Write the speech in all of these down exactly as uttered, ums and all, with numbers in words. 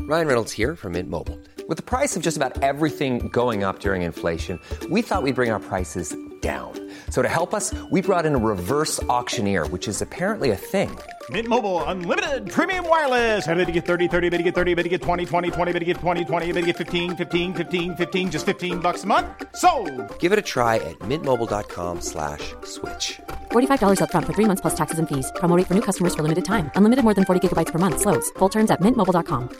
Ryan Reynolds here from Mint Mobile. With the price of just about everything going up during inflation, we thought we'd bring our prices down. So to help us, we brought in a reverse auctioneer, which is apparently a thing. Mint Mobile Unlimited Premium Wireless. How to get thirty, thirty, how to get thirty, how to get twenty, twenty, twenty, how to get twenty, twenty, how to get fifteen, fifteen, fifteen, fifteen, just fifteen bucks a month? Sold! Give it a try at mintmobile.com slash switch. forty-five dollars up front for three months plus taxes and fees. Promo rate for new customers for limited time. Unlimited more than forty gigabytes per month. Slows full terms at mint mobile dot com.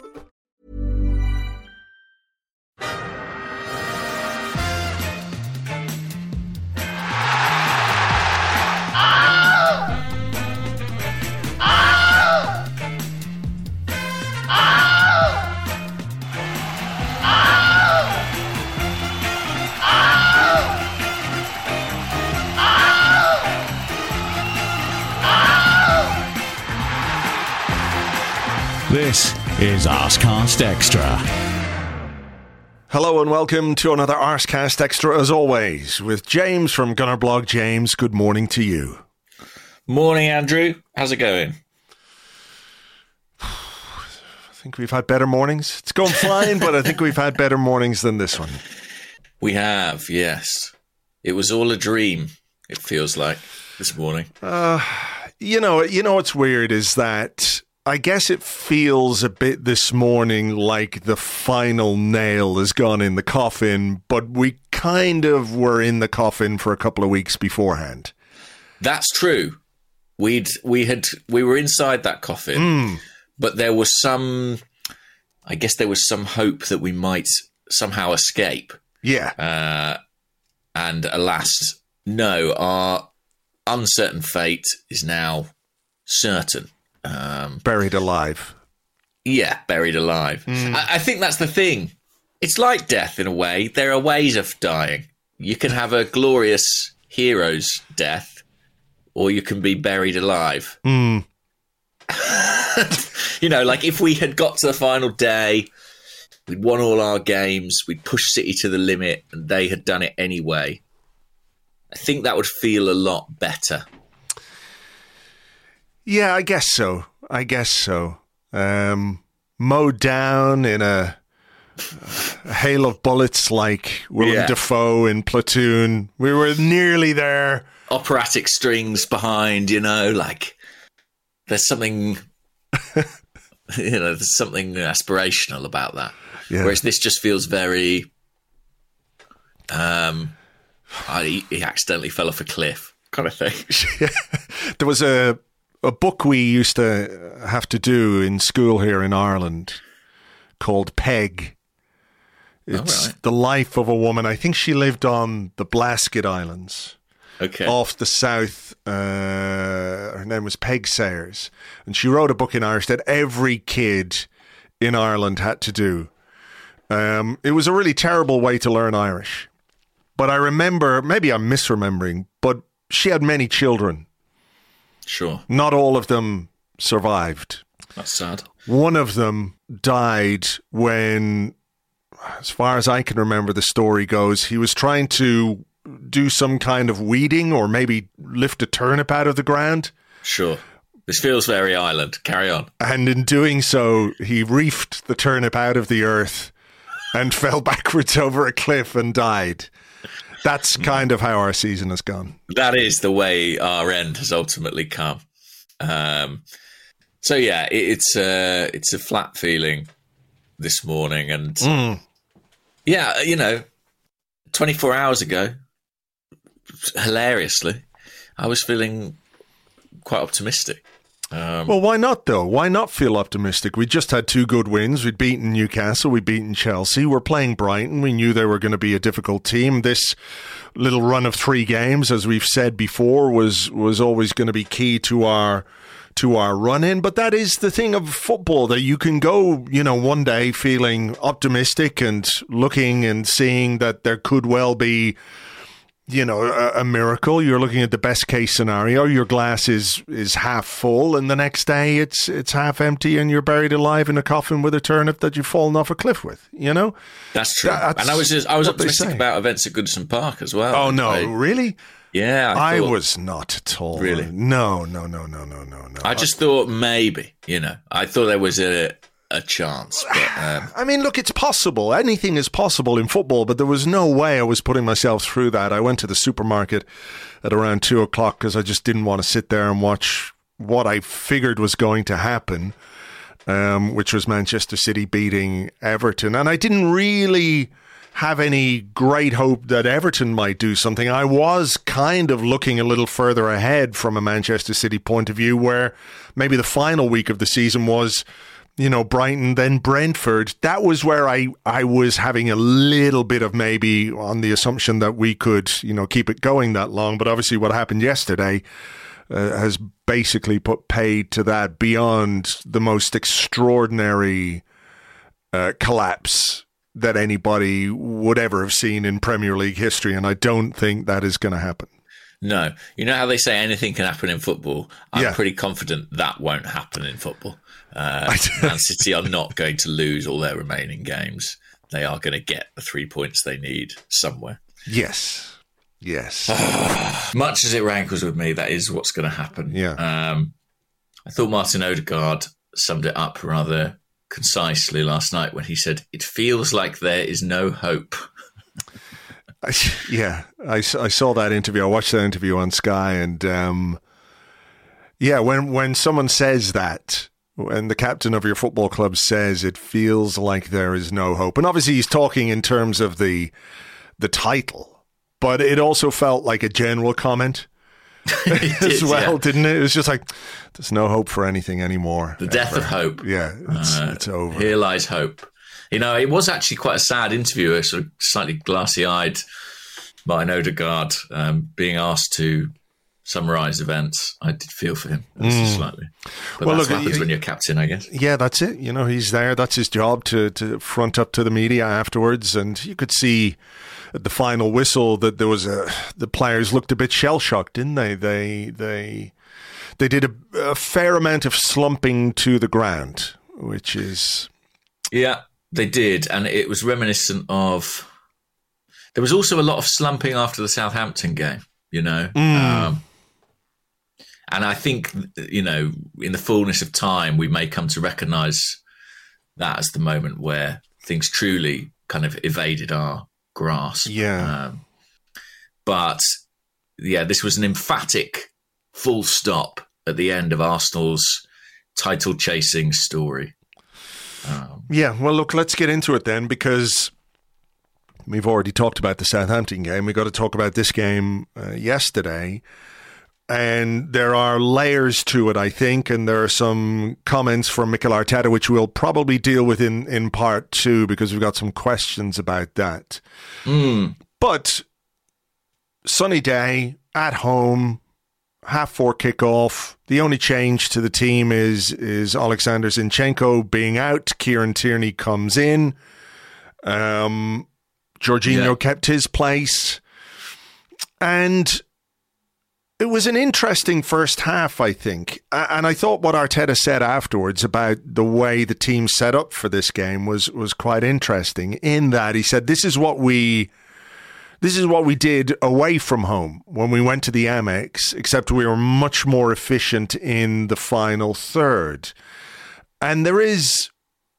This is Arsecast Extra. Hello and welcome to another Arsecast Extra, as always, with James from Gunnerblog. James, good morning to you. Morning, Andrew. How's it going? I think we've had better mornings. It's going fine, but I think we've had better mornings than this one. We have, yes. It was all a dream, it feels like, this morning. Uh, you know, you know what's weird is that I guess it feels a bit this morning like the final nail has gone in the coffin, but we kind of were in the coffin for a couple of weeks beforehand. That's true. We'd we had we were inside that coffin, Mm. but there was some. I guess there was some hope that we might somehow escape. Yeah. Uh, and alas, no. Our uncertain fate is now certain. Um, Buried alive. Yeah, buried alive. Mm. I, I think that's the thing. It's like death in a way. There are ways of dying. You can have a glorious hero's death, or you can be buried alive. Mm. You know, like if we had got to the final day, we'd won all our games, we'd pushed City to the limit, and they had done it anyway. I think that would feel a lot better. Yeah, I guess so. I guess so. Um, mowed down in a, a hail of bullets like Willem Yeah. Dafoe in Platoon. We were nearly there. Operatic strings behind, you know, like there's something, you know, there's something aspirational about that. Yeah. Whereas this just feels very, um, I, he accidentally fell off a cliff kind of thing. There was a a book we used to have to do in school here in Ireland called Peg. It's right. the life of a woman. I think she lived on the Blasket Islands. Okay. Off the south. Uh, her name was Peg Sayers. And she wrote a book in Irish that every kid in Ireland had to do. Um, it was a really terrible way to learn Irish. But I remember, maybe I'm misremembering, but she had many children. Sure. Not all of them survived. That's sad. One of them died when, as far as I can remember the story goes, he was trying to do some kind of weeding or maybe lift a turnip out of the ground. Sure. This feels very island. Carry on. And in doing so, he reefed the turnip out of the earth and fell backwards over a cliff and died. That's kind of how our season has gone. That is the way our end has ultimately come. Um, so yeah, it, it's a it's a flat feeling this morning, and Mm. yeah, you know, twenty-four hours ago, hilariously, I was feeling quite optimistic. Um, Well, why not, though? Why not feel optimistic? We just had two good wins. We'd beaten Newcastle. We'd beaten Chelsea. We're playing Brighton. We knew they were going to be a difficult team. This little run of three games, as we've said before, was was always going to be key to our to our run-in. But that is the thing of football, that you can go, you know, one day feeling optimistic and looking and seeing that there could well be, you know, a, a miracle. You're looking at the best case scenario. Your glass is is half full, and the next day it's it's half empty, and you're buried alive in a coffin with a turnip that you've fallen off a cliff with. You know, that's true. That's and I was just, I was what they optimistic say. about events at Goodison Park as well. Oh no, I- really? yeah, I, I thought- was not at all. Really? No, no, no, no, no, no, no. I just thought maybe, you know, I thought there was a a chance. But, um, I mean, look, it's possible. Anything is possible in football, but there was no way I was putting myself through that. I went to the supermarket at around two o'clock because I just didn't want to sit there and watch what I figured was going to happen, um, which was Manchester City beating Everton. And I didn't really have any great hope that Everton might do something. I was kind of looking a little further ahead from a Manchester City point of view, where maybe the final week of the season was, you know, Brighton, then Brentford. That was where I, I was having a little bit of maybe on the assumption that we could, you know, keep it going that long. But obviously what happened yesterday uh, has basically put paid to that beyond the most extraordinary uh, collapse that anybody would ever have seen in Premier League history. And I don't think that is going to happen. No. You know how they say anything can happen in football? I'm yeah. pretty confident that won't happen in football. Uh, Man City are not going to lose all their remaining games. They are going to get the three points they need somewhere. Yes. Yes. Much as it rankles with me, that is what's going to happen. Yeah. Um, I thought Martin Odegaard summed it up rather concisely last night when he said, "It feels like there is no hope." I, yeah, I, I saw that interview. I watched that interview on Sky, and um, yeah, when when someone says that, when the captain of your football club says it feels like there is no hope, and obviously he's talking in terms of the the title, but it also felt like a general comment as well, yeah. didn't it? It was just like, there's no hope for anything anymore. The death ever. of hope. Yeah, it's, uh, it's over. Here lies hope. You know, it was actually quite a sad interview, a sort of slightly glassy-eyed Martin Odegaard um, being asked to summarise events. I did feel for him mm. slightly. But well, that's look, what happens when you're captain, I guess. Yeah, that's it. You know, he's there. That's his job to, to front up to the media afterwards. And you could see at the final whistle that there was a the players looked a bit shell-shocked, didn't they? They they they did a, a fair amount of slumping to the ground, which is... Yeah, they did. And it was reminiscent of... There was also a lot of slumping after the Southampton game, you know. Mm. Um, and I think, you know, in the fullness of time, we may come to recognise that as the moment where things truly kind of evaded our grasp. Yeah. Um, but, yeah, this was an emphatic full stop at the end of Arsenal's title-chasing story. Um, yeah, well, look, let's get into it then, because... We've already talked about the Southampton game. We've got to talk about this game uh, yesterday. And there are layers to it, I think. And there are some comments from Mikel Arteta, which we'll probably deal with in, in part two, because we've got some questions about that. Mm. But sunny day, at home, half four kickoff. The only change to the team is, is Alexander Zinchenko being out. Kieran Tierney comes in. Um... Jorginho yeah. kept his place. And it was an interesting first half, I think. And I thought what Arteta said afterwards about the way the team set up for this game was was quite interesting, in that he said, this is what we this is what we did away from home when we went to the Amex, except we were much more efficient in the final third. And there is,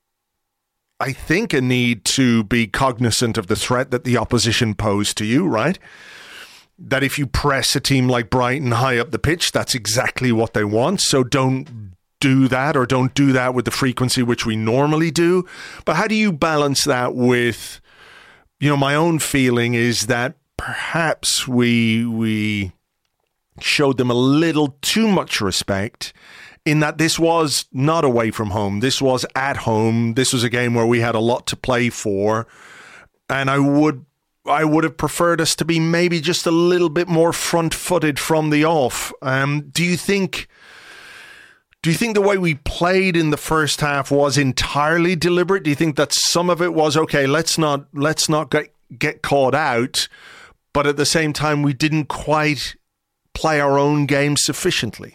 I think, a need to be cognizant of the threat that the opposition pose to you, right? That if you press a team like Brighton high up the pitch, that's exactly what they want. So don't do that, or don't do that with the frequency which we normally do. But how do you balance that with, you know, my own feeling is that perhaps we we showed them a little too much respect, in that this was not away from home. This was at home. This was a game where we had a lot to play for. And I would I would have preferred us to be maybe just a little bit more front-footed from the off. Um, do you think do you think the way we played in the first half was entirely deliberate? Do you think that some of it was, okay, let's not let's not get, get caught out, but at the same time we didn't quite play our own game sufficiently?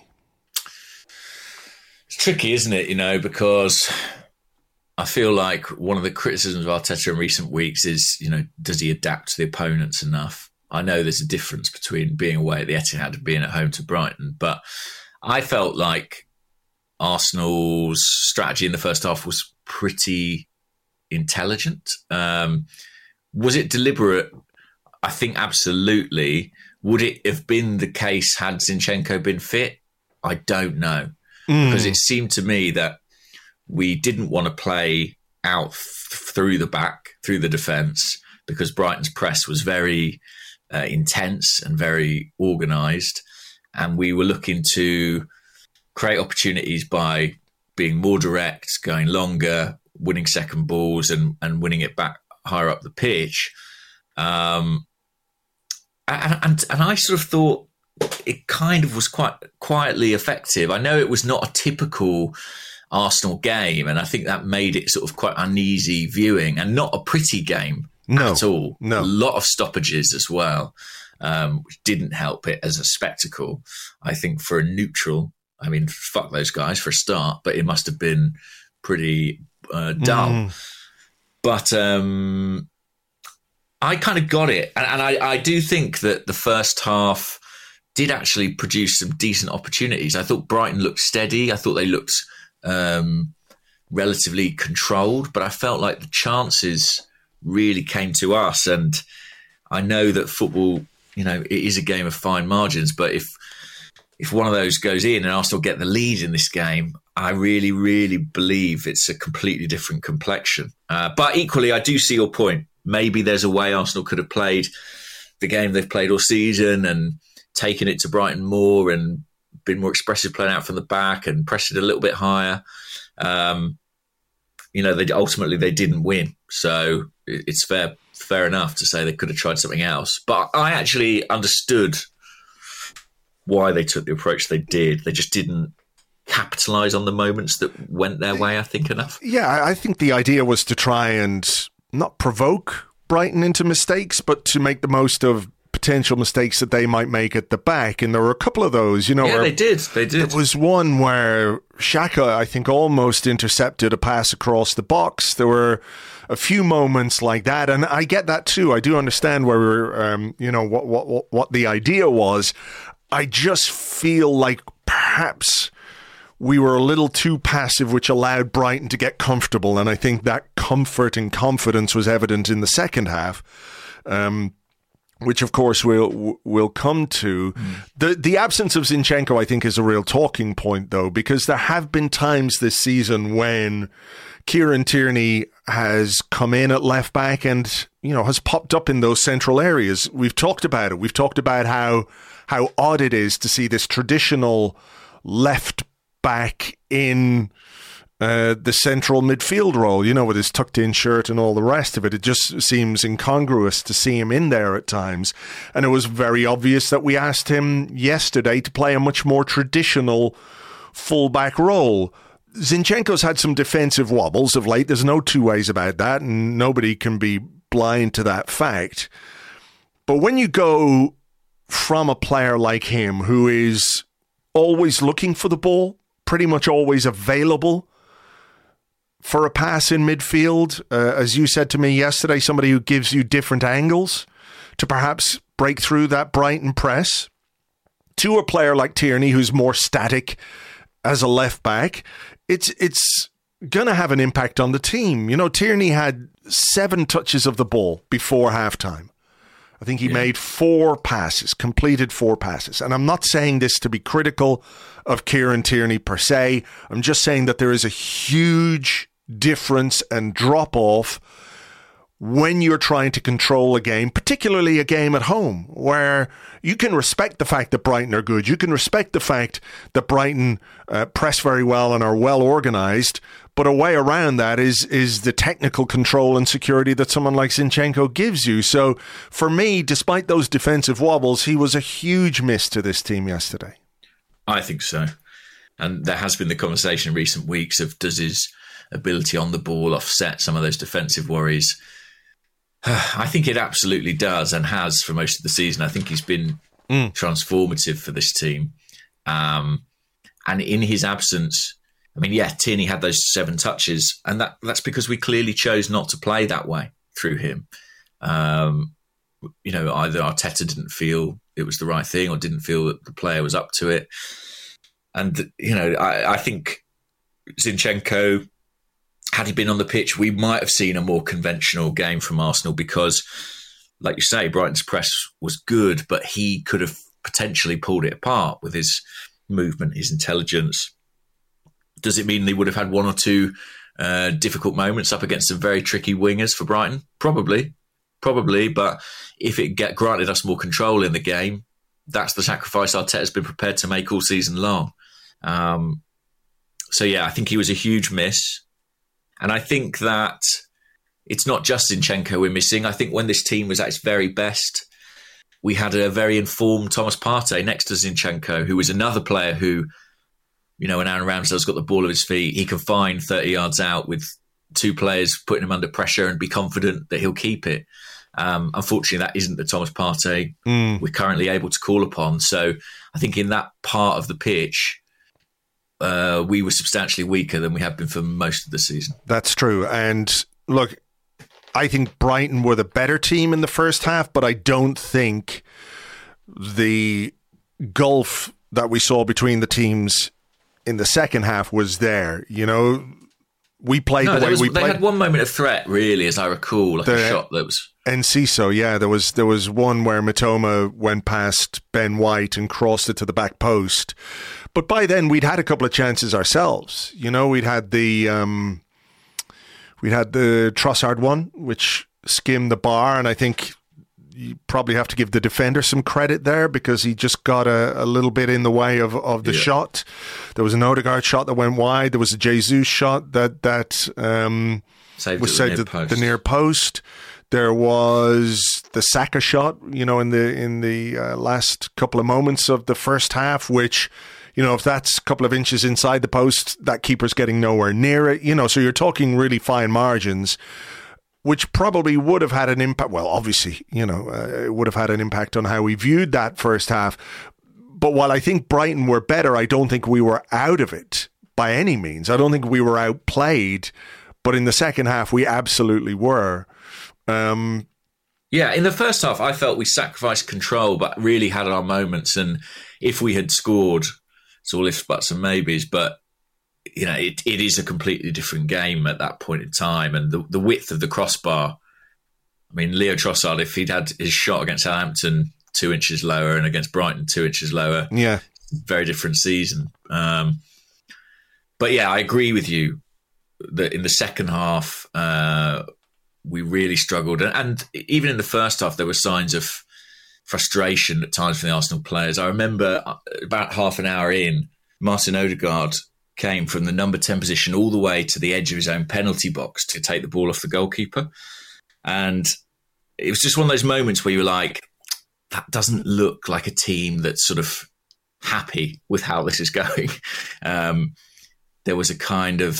It's tricky, isn't it? You know, because I feel like one of the criticisms of Arteta in recent weeks is, you know, does he adapt to the opponents enough? I know there's a difference between being away at the Etihad and being at home to Brighton, but I felt like Arsenal's strategy in the first half was pretty intelligent. Um, was it deliberate? I think absolutely. Would it have been the case had Zinchenko been fit? I don't know. Mm. Because it seemed to me that we didn't want to play out th- through the back, through the defence, because Brighton's press was very uh, intense and very organised. And we were looking to create opportunities by being more direct, going longer, winning second balls and, and winning it back higher up the pitch. Um, and, and, and I sort of thought it kind of was quite quietly effective. I know it was not a typical Arsenal game, and I think that made it sort of quite uneasy viewing and not a pretty game no, at all. No. A lot of stoppages as well, um, which didn't help it as a spectacle. I think for a neutral, I mean, fuck those guys for a start, but it must have been pretty uh, dull. Mm. But um, I kind of got it. And, and I, I do think that the first half did actually produce some decent opportunities. I thought Brighton looked steady. I thought they looked um, relatively controlled, but I felt like the chances really came to us. And I know that football, you know, it is a game of fine margins, but if if one of those goes in and Arsenal get the lead in this game, I really, really believe it's a completely different complexion. Uh, but equally, I do see your point. Maybe there's a way Arsenal could have played the game they've played all season and taken it to Brighton more and been more expressive playing out from the back and pressed it a little bit higher. Um, you know, they ultimately they didn't win. So it's fair fair enough to say they could have tried something else. But I actually understood why they took the approach they did. They just didn't capitalise on the moments that went their way, I think, enough. Yeah, I think the idea was to try and not provoke Brighton into mistakes, but to make the most of potential mistakes that they might make at the back. And there were a couple of those, you know. Yeah, they did. They did. There was one where Xhaka, I think, almost intercepted a pass across the box. There were a few moments like that. And I get that too. I do understand where we're, um, you know, what, what, what the idea was. I just feel like perhaps we were a little too passive, which allowed Brighton to get comfortable. And I think that comfort and confidence was evident in the second half. Um, which of course we'll we'll come to. Mm. The the absence of Zinchenko, I think, is a real talking point, though, because there have been times this season when Kieran Tierney has come in at left back and, you know, has popped up in those central areas. We've talked about it. We've talked about how how odd it is to see this traditional left back in Uh, the central midfield role, you know, with his tucked-in shirt and all the rest of it. It just seems incongruous to see him in there at times. And it was very obvious that we asked him yesterday to play a much more traditional fullback role. Zinchenko's had some defensive wobbles of late. There's no two ways about that, and nobody can be blind to that fact. But when you go from a player like him, who is always looking for the ball, pretty much always available for a pass in midfield, uh, as you said to me yesterday, somebody who gives you different angles to perhaps break through that Brighton press, to a player like Tierney, who's more static as a left back, it's it's going to have an impact on the team. You know, Tierney had seven touches of the ball before halftime. I think he yeah. made four passes, completed four passes. And I'm not saying this to be critical of Kieran Tierney per se. I'm just saying that there is a huge difference and drop off when you're trying to control a game, particularly a game at home, where you can respect the fact that Brighton are good. You can respect the fact that Brighton uh, press very well and are well organised. But a way around that is is the technical control and security that someone like Zinchenko gives you. So for me, despite those defensive wobbles, he was a huge miss to this team yesterday. I think so. And there has been the conversation in recent weeks of, does his ability on the ball offset some of those defensive worries? I think it absolutely does, and has for most of the season. I think he's been mm. transformative for this team. Um, and in his absence, I mean, yeah, Tierney had those seven touches, and that that's because we clearly chose not to play that way through him. Um, you know, either Arteta didn't feel it was the right thing or didn't feel that the player was up to it. And, you know, I, I think Zinchenko had he been on the pitch, we might have seen a more conventional game from Arsenal because, like you say, Brighton's press was good, but he could have potentially pulled it apart with his movement, his intelligence. Does it mean they would have had one or two uh, difficult moments up against some very tricky wingers for Brighton? Probably, probably. But if it get granted us more control in the game, that's the sacrifice Arteta's been prepared to make all season long. Um, so, yeah, I think he was a huge miss. And I think that it's not just Zinchenko we're missing. I think when this team was at its very best, we had a very informed Thomas Partey next to Zinchenko, who was another player who, you know, when Aaron Ramsdale's got the ball at his feet, he can find thirty yards out with two players putting him under pressure and be confident that he'll keep it. Um, unfortunately, that isn't the Thomas Partey mm. we're currently able to call upon. So I think in that part of the pitch, uh, we were substantially weaker than we have been for most of the season. That's true. And look, I think Brighton were the better team in the first half, but I don't think the gulf that we saw between the teams in the second half was there. You know, we played no, the way was, we they played. They had one moment of threat, really, as I recall, like the, a shot that was... Enciso, yeah, there was there was one where Mitoma went past Ben White and crossed it to the back post. But by then, we'd had a couple of chances ourselves. You know, we'd had the... Um, We had the Trossard one, which skimmed the bar, and I think you probably have to give the defender some credit there because he just got a, a little bit in the way of, of the yeah. shot. There was an Odegaard shot that went wide. There was a Jesus shot that that um, saved was saved at the, the near post. There was the Saka shot, you know, in the in the uh, last couple of moments of the first half, which, you know, if that's a couple of inches inside the post, that keeper's getting nowhere near it. You know, so you're talking really fine margins, which probably would have had an impact. Well, obviously, you know, uh, it would have had an impact on how we viewed that first half. But while I think Brighton were better, I don't think we were out of it by any means. I don't think we were outplayed. But in the second half, we absolutely were. Um, yeah, in the first half, I felt we sacrificed control, but really had our moments. And if we had scored... It's all ifs, buts and maybes, but you know it, it is a completely different game at that point in time. And the, the width of the crossbar, I mean, Leo Trossard, if he'd had his shot against Southampton two inches lower and against Brighton two inches lower, yeah, very different season. Um, but yeah, I agree with you that in the second half, uh, we really struggled. And, and even in the first half, there were signs of frustration at times from the Arsenal players. I remember about half an hour in, Martin Odegaard came from the number ten position all the way to the edge of his own penalty box to take the ball off the goalkeeper. And it was just one of those moments where you were like, that doesn't look like a team that's sort of happy with how this is going. Um, there was a kind of,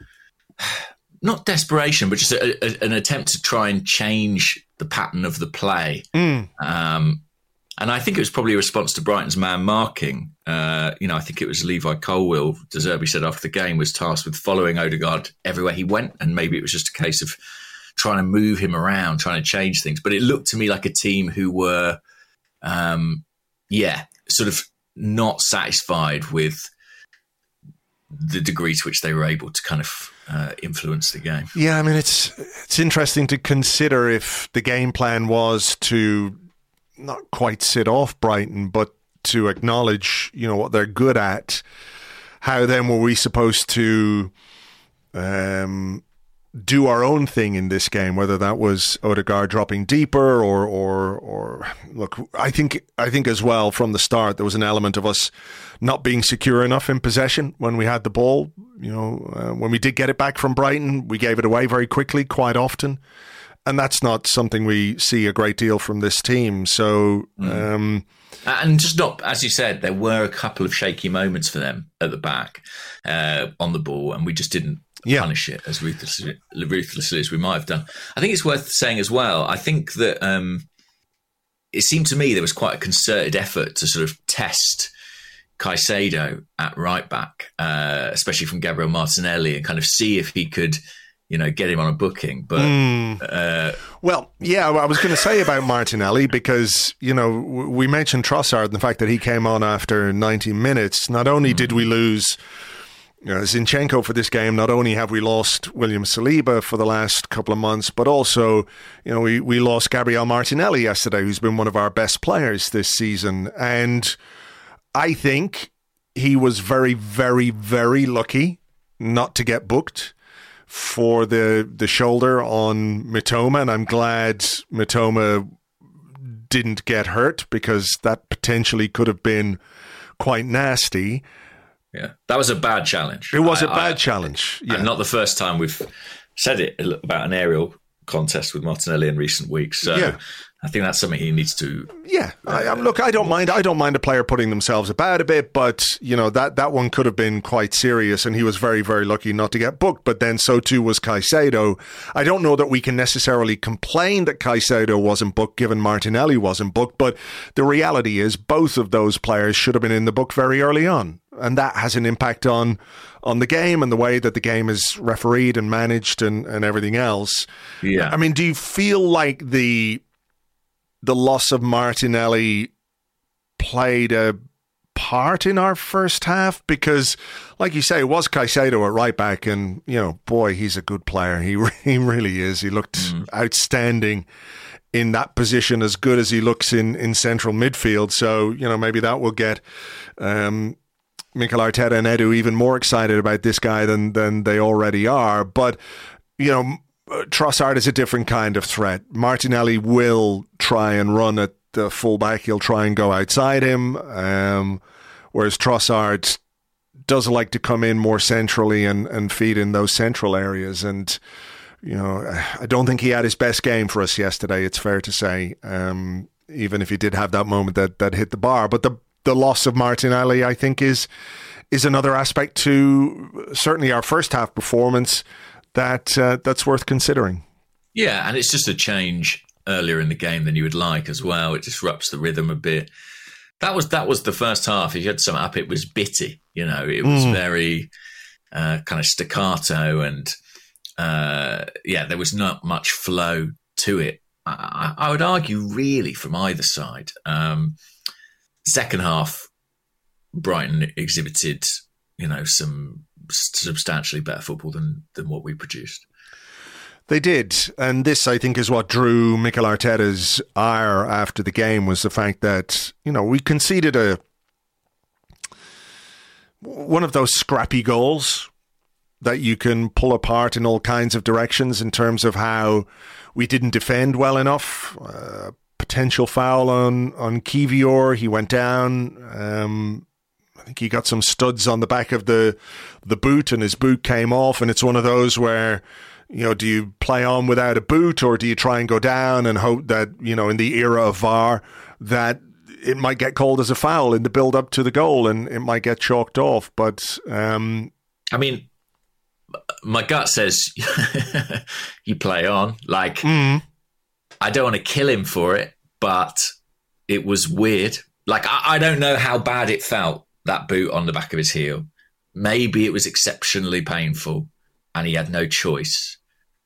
not desperation, but just a, a, an attempt to try and change the pattern of the play. Mm. Um, and I think it was probably a response to Brighton's man marking. Uh, you know, I think it was Levi Colwill, De Zerbi said after the game, was tasked with following Odegaard everywhere he went. And maybe it was just a case of trying to move him around, trying to change things. But it looked to me like a team who were, um, yeah, sort of not satisfied with the degree to which they were able to kind of uh, influence the game. Yeah, I mean, it's it's interesting to consider if the game plan was to not quite sit off Brighton, but to acknowledge, you know, what they're good at. How then were we supposed to um, do our own thing in this game? Whether that was Odegaard dropping deeper, or or or look, I think I think as well from the start there was an element of us not being secure enough in possession when we had the ball. You know, uh, when we did get it back from Brighton, we gave it away very quickly, quite often. And that's not something we see a great deal from this team. So, mm. um, and just not, as you said, there were a couple of shaky moments for them at the back uh, on the ball, and we just didn't yeah. punish it as ruthlessly, ruthlessly as we might have done. I think it's worth saying as well, I think that um, it seemed to me there was quite a concerted effort to sort of test Caicedo at right back, uh, especially from Gabriel Martinelli, and kind of see if he could, you know, get him on a booking. But mm. uh, well, yeah, I was going to say about Martinelli because, you know, we mentioned Trossard and the fact that he came on after ninety minutes. Not only mm. did we lose You know, Zinchenko for this game, not only have we lost William Saliba for the last couple of months, but also, you know, we, we lost Gabriel Martinelli yesterday, who's been one of our best players this season. And I think he was very, very, very lucky not to get booked for the the shoulder on Mitoma, and I'm glad Mitoma didn't get hurt, because that potentially could have been quite nasty. Yeah, that was a bad challenge. It was I, a bad I, challenge. Yeah. And not the first time we've said it about an aerial contest with Martinelli in recent weeks. So yeah. I think that's something he needs to. Yeah, I, I, look, I don't mind. I don't mind a player putting themselves about a bit, but you know that that one could have been quite serious, and he was very, very lucky not to get booked. But then so too was Caicedo. I don't know that we can necessarily complain that Caicedo wasn't booked, given Martinelli wasn't booked. But the reality is, both of those players should have been in the book very early on, and that has an impact on on the game and the way that the game is refereed and managed and, and everything else. Yeah, I mean, do you feel like the the loss of Martinelli played a part in our first half? Because, like you say, it was Caicedo at right back, and, you know, boy, he's a good player. He, he really is. He looked mm. outstanding in that position, as good as he looks in, in central midfield. So, you know, maybe that will get um, Mikel Arteta and Edu even more excited about this guy than, than they already are. But, you know, Trossard is a different kind of threat. Martinelli will try and run at the fullback. He'll try and go outside him, um, whereas Trossard does like to come in more centrally and, and feed in those central areas. And, you know, I don't think he had his best game for us yesterday, it's fair to say, um, even if he did have that moment that, that hit the bar. But the the loss of Martinelli, I think, is is another aspect to certainly our first half performance that uh, that's worth considering. Yeah, and it's just a change earlier in the game than you would like as well. It disrupts the rhythm a bit. That was that was the first half. If you had to sum it up, it was bitty. You know, it was mm. very uh, kind of staccato, and uh, yeah, there was not much flow to it. I, I would argue, really, from either side. Um, second half, Brighton exhibited, you know, some substantially better football than than what we produced. They did, and this, I think, is what drew Mikel Arteta's ire after the game, was the fact that, you know, we conceded a one of those scrappy goals that you can pull apart in all kinds of directions in terms of how we didn't defend well enough. Uh, potential foul on on Kivior, he went down. Um, I think he got some studs on the back of the the boot, and his boot came off. And it's one of those where, you know, do you play on without a boot, or do you try and go down and hope that, you know, in the era of V A R, that it might get called as a foul in the build up to the goal and it might get chalked off. But um, I mean, my gut says you play on. Like, mm. I don't want to kill him for it, but it was weird. Like, I, I don't know how bad it felt, that boot on the back of his heel. Maybe it was exceptionally painful and he had no choice.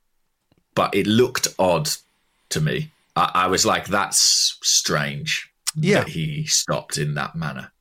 But it looked odd to me. I, I was like, that's strange yeah. that he stopped in that manner.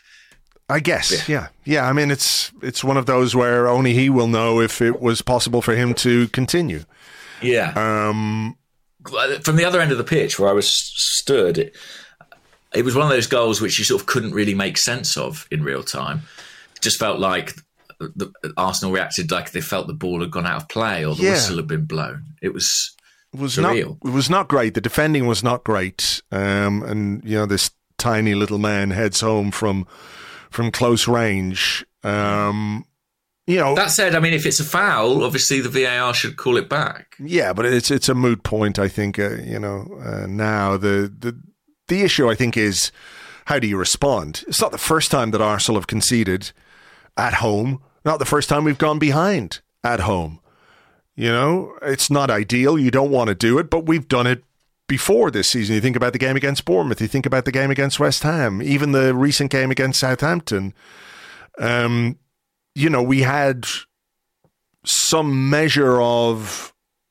I guess, yeah. yeah. Yeah, I mean, it's it's one of those where only he will know if it was possible for him to continue. Yeah. Um, From the other end of the pitch where I was stood, it, it was one of those goals which you sort of couldn't really make sense of in real time. It just felt like the, Arsenal reacted like they felt the ball had gone out of play or the yeah. whistle had been blown. It was, it was surreal. Not, it was not great. The defending was not great. Um, and, you know, this tiny little man heads home from from close range. Um, you know, that said, I mean, if it's a foul, obviously the V A R should call it back. Yeah, but it's it's a moot point, I think. Uh, you know, uh, now the the the issue, I think, is how do you respond? It's not the first time that Arsenal have conceded at home. Not the first time we've gone behind at home. You know, it's not ideal. You don't want to do it, but we've done it before this season. You think about the game against Bournemouth. You think about the game against West Ham. Even the recent game against Southampton. Um, you know, we had some measure of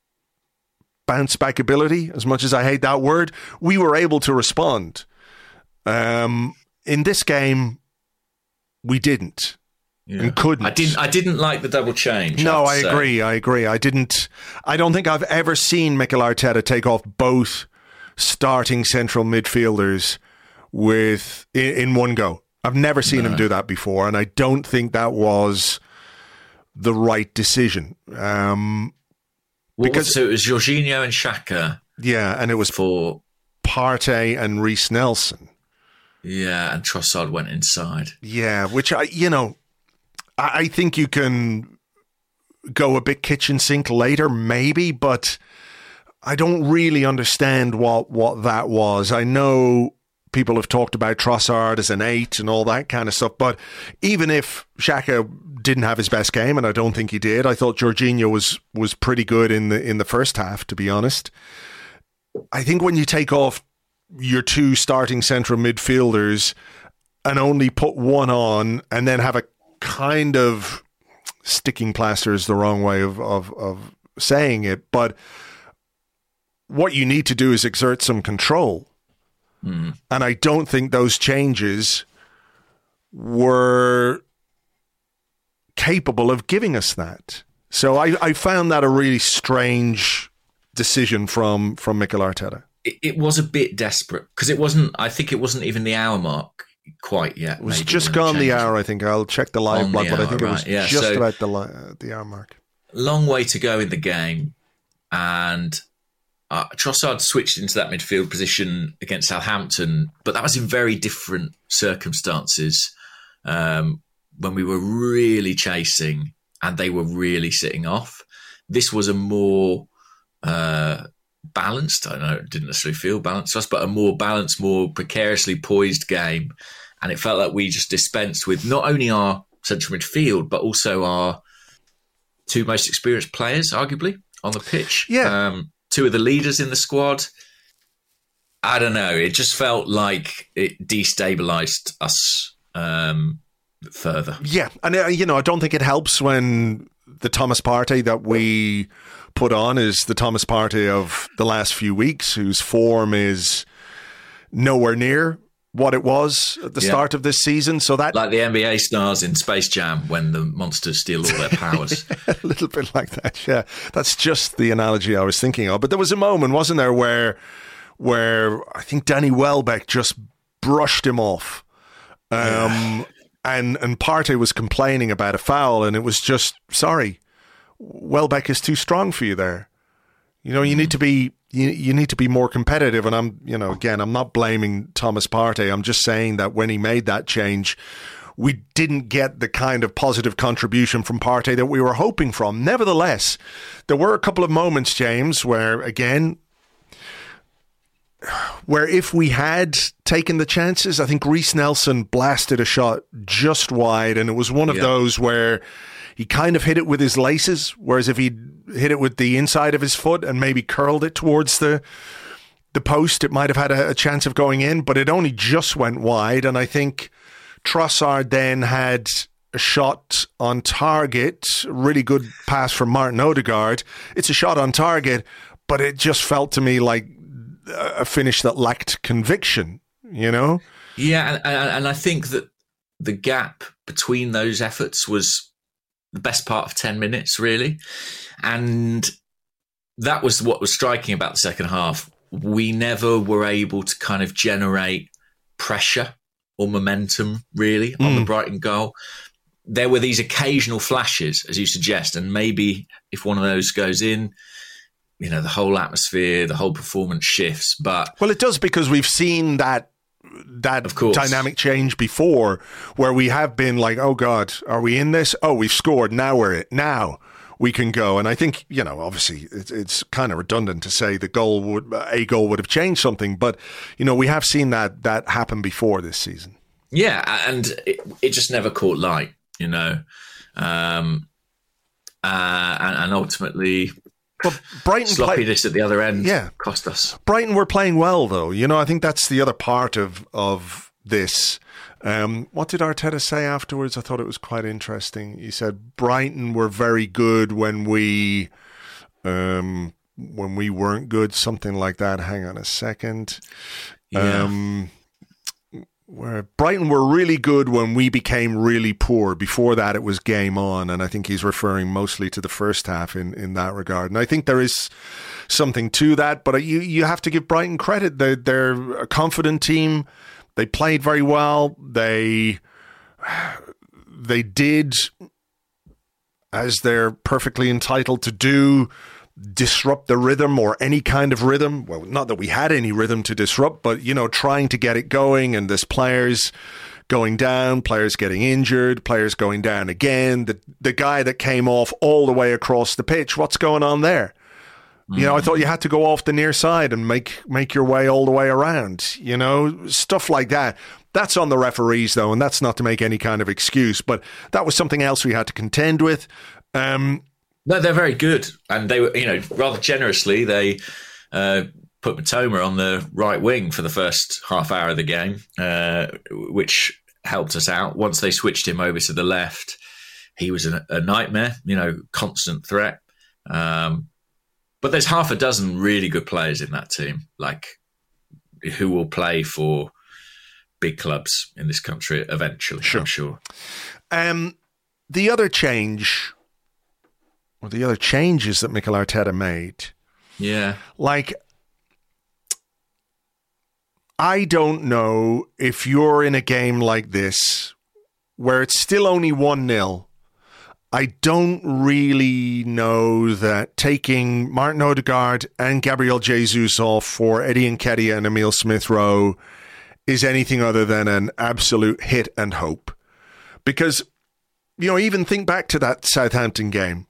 bounce back ability, as much as I hate that word. We were able to respond. Um, in this game, we didn't. Yeah. and couldn't. I didn't. I didn't like the double change. No, I say. agree. I agree. I didn't. I don't think I've ever seen Mikel Arteta take off both starting central midfielders with in, in one go. I've never seen No. him do that before, and I don't think that was the right decision. Um, What because was, so it was Jorginho and Xhaka yeah, and it was for Partey and Reece Nelson. yeah, and Trossard went inside. Yeah, which I, you know, I, I think you can go a bit kitchen sink later, maybe, but I don't really understand what, what that was. I know people have talked about Trossard as an eight and all that kind of stuff, but even if Xhaka didn't have his best game, and I don't think he did, I thought Jorginho was was pretty good in the in the first half, to be honest. I think when you take off your two starting central midfielders and only put one on and then have a kind of sticking plaster is the wrong way of, of, of saying it, but what you need to do is exert some control. Mm. And I don't think those changes were capable of giving us that. So I, I found that a really strange decision from, from Mikel Arteta. It, it was a bit desperate because it wasn't, I think it wasn't even the hour mark quite yet. It was maybe, just gone the hour, I think. I'll check the live On blog, the but I hour, think it was right, yeah. just So- about the li- uh, the hour mark. Long way to go in the game, and uh, Trossard switched into that midfield position against Southampton, but that was in very different circumstances um, when we were really chasing and they were really sitting off. This was a more uh, balanced, I don't know, it didn't necessarily feel balanced to us, but a more balanced, more precariously poised game. And it felt like we just dispensed with not only our central midfield, but also our two most experienced players, arguably, on the pitch. Yeah. Um, two of the leaders in the squad. I don't know. It just felt like it destabilised us um, further. Yeah, and uh, you know, I don't think it helps when the Thomas Partey that we put on is the Thomas Partey of the last few weeks, whose form is nowhere near what it was at the Yeah. start of this season. So that Like the N B A stars in Space Jam when the monsters steal all their powers. a little bit like that, yeah. That's just the analogy I was thinking of. But there was a moment, wasn't there, where where I think Danny Welbeck just brushed him off. Um, and, and Partey was complaining about a foul, and it was just, sorry, Welbeck is too strong for you there. You know, you need to be you, you need to be more competitive. And I'm, you know, again, I'm not blaming Thomas Partey. I'm just saying that when he made that change, we didn't get the kind of positive contribution from Partey that we were hoping from. Nevertheless, there were a couple of moments, James, where, again, where if we had taken the chances, I think Reece Nelson blasted a shot just wide, and it was one of Yeah. those where he kind of hit it with his laces, whereas if he'd hit it with the inside of his foot and maybe curled it towards the the post, it might have had a, a chance of going in, but it only just went wide. And I think Trossard then had a shot on target, really good pass from Martin Odegaard. It's a shot on target, but it just felt to me like a finish that lacked conviction, you know? Yeah, and, and, and I think that the gap between those efforts was the best part of ten minutes, really. And that was what was striking about the second half. We never were able to kind of generate pressure or momentum, really, on Mm. the Brighton goal. There were these occasional flashes, as you suggest, and maybe if one of those goes in, you know, the whole atmosphere, the whole performance shifts. But Well, it does, because we've seen that that Of course. dynamic change before, where we have been like, oh God, are we in this? Oh, we've scored. Now we're it. Now we can go. And I think, you know, obviously it's, it's kind of redundant to say the goal would, a goal would have changed something, but you know, we have seen that that happen before this season. yeah, and it, it just never caught light, you know. Um, uh, and, and ultimately, But Brighton play, sloppiness at the other end Yeah. cost us. Brighton were playing well, though. You know, I think that's the other part of of this. Um, what did Arteta say afterwards? I thought it was quite interesting. He said Brighton were very good when we um, when we weren't good, something like that. Hang on a second. Yeah. Um, where Brighton were really good when we became really poor. Before that, it was game on, and I think he's referring mostly to the first half in, in that regard. And I think there is something to that, but you you have to give Brighton credit. They're, they're a confident team. They played very well. They they did, as they're perfectly entitled to do, disrupt the rhythm or any kind of rhythm. Well, not that we had any rhythm to disrupt, but, you know, trying to get it going, and there's players going down, players getting injured, players going down again. The the guy that came off all the way across the pitch, what's going on there? Mm. You know, I thought you had to go off the near side and make make your way all the way around, you know, stuff like that. That's on the referees, though, and that's not to make any kind of excuse, but that was something else we had to contend with. Um No, they're very good, and they were, you know, rather generously they uh, put Matoma on the right wing for the first half hour of the game, uh, which helped us out. Once they switched him over to the left, he was a, a nightmare, you know, constant threat. Um, but there's half a dozen really good players in that team, like who will play for big clubs in this country eventually. Sure. I'm sure. Um, the other change. Or the other changes that Mikel Arteta made. Yeah. Like, I don't know if you're in a game like this where it's still only one nil. I don't really know that taking Martin Odegaard and Gabriel Jesus off for Eddie Nketiah and Emile Smith-Rowe is anything other than an absolute hit and hope. Because, you know, even think back to that Southampton game.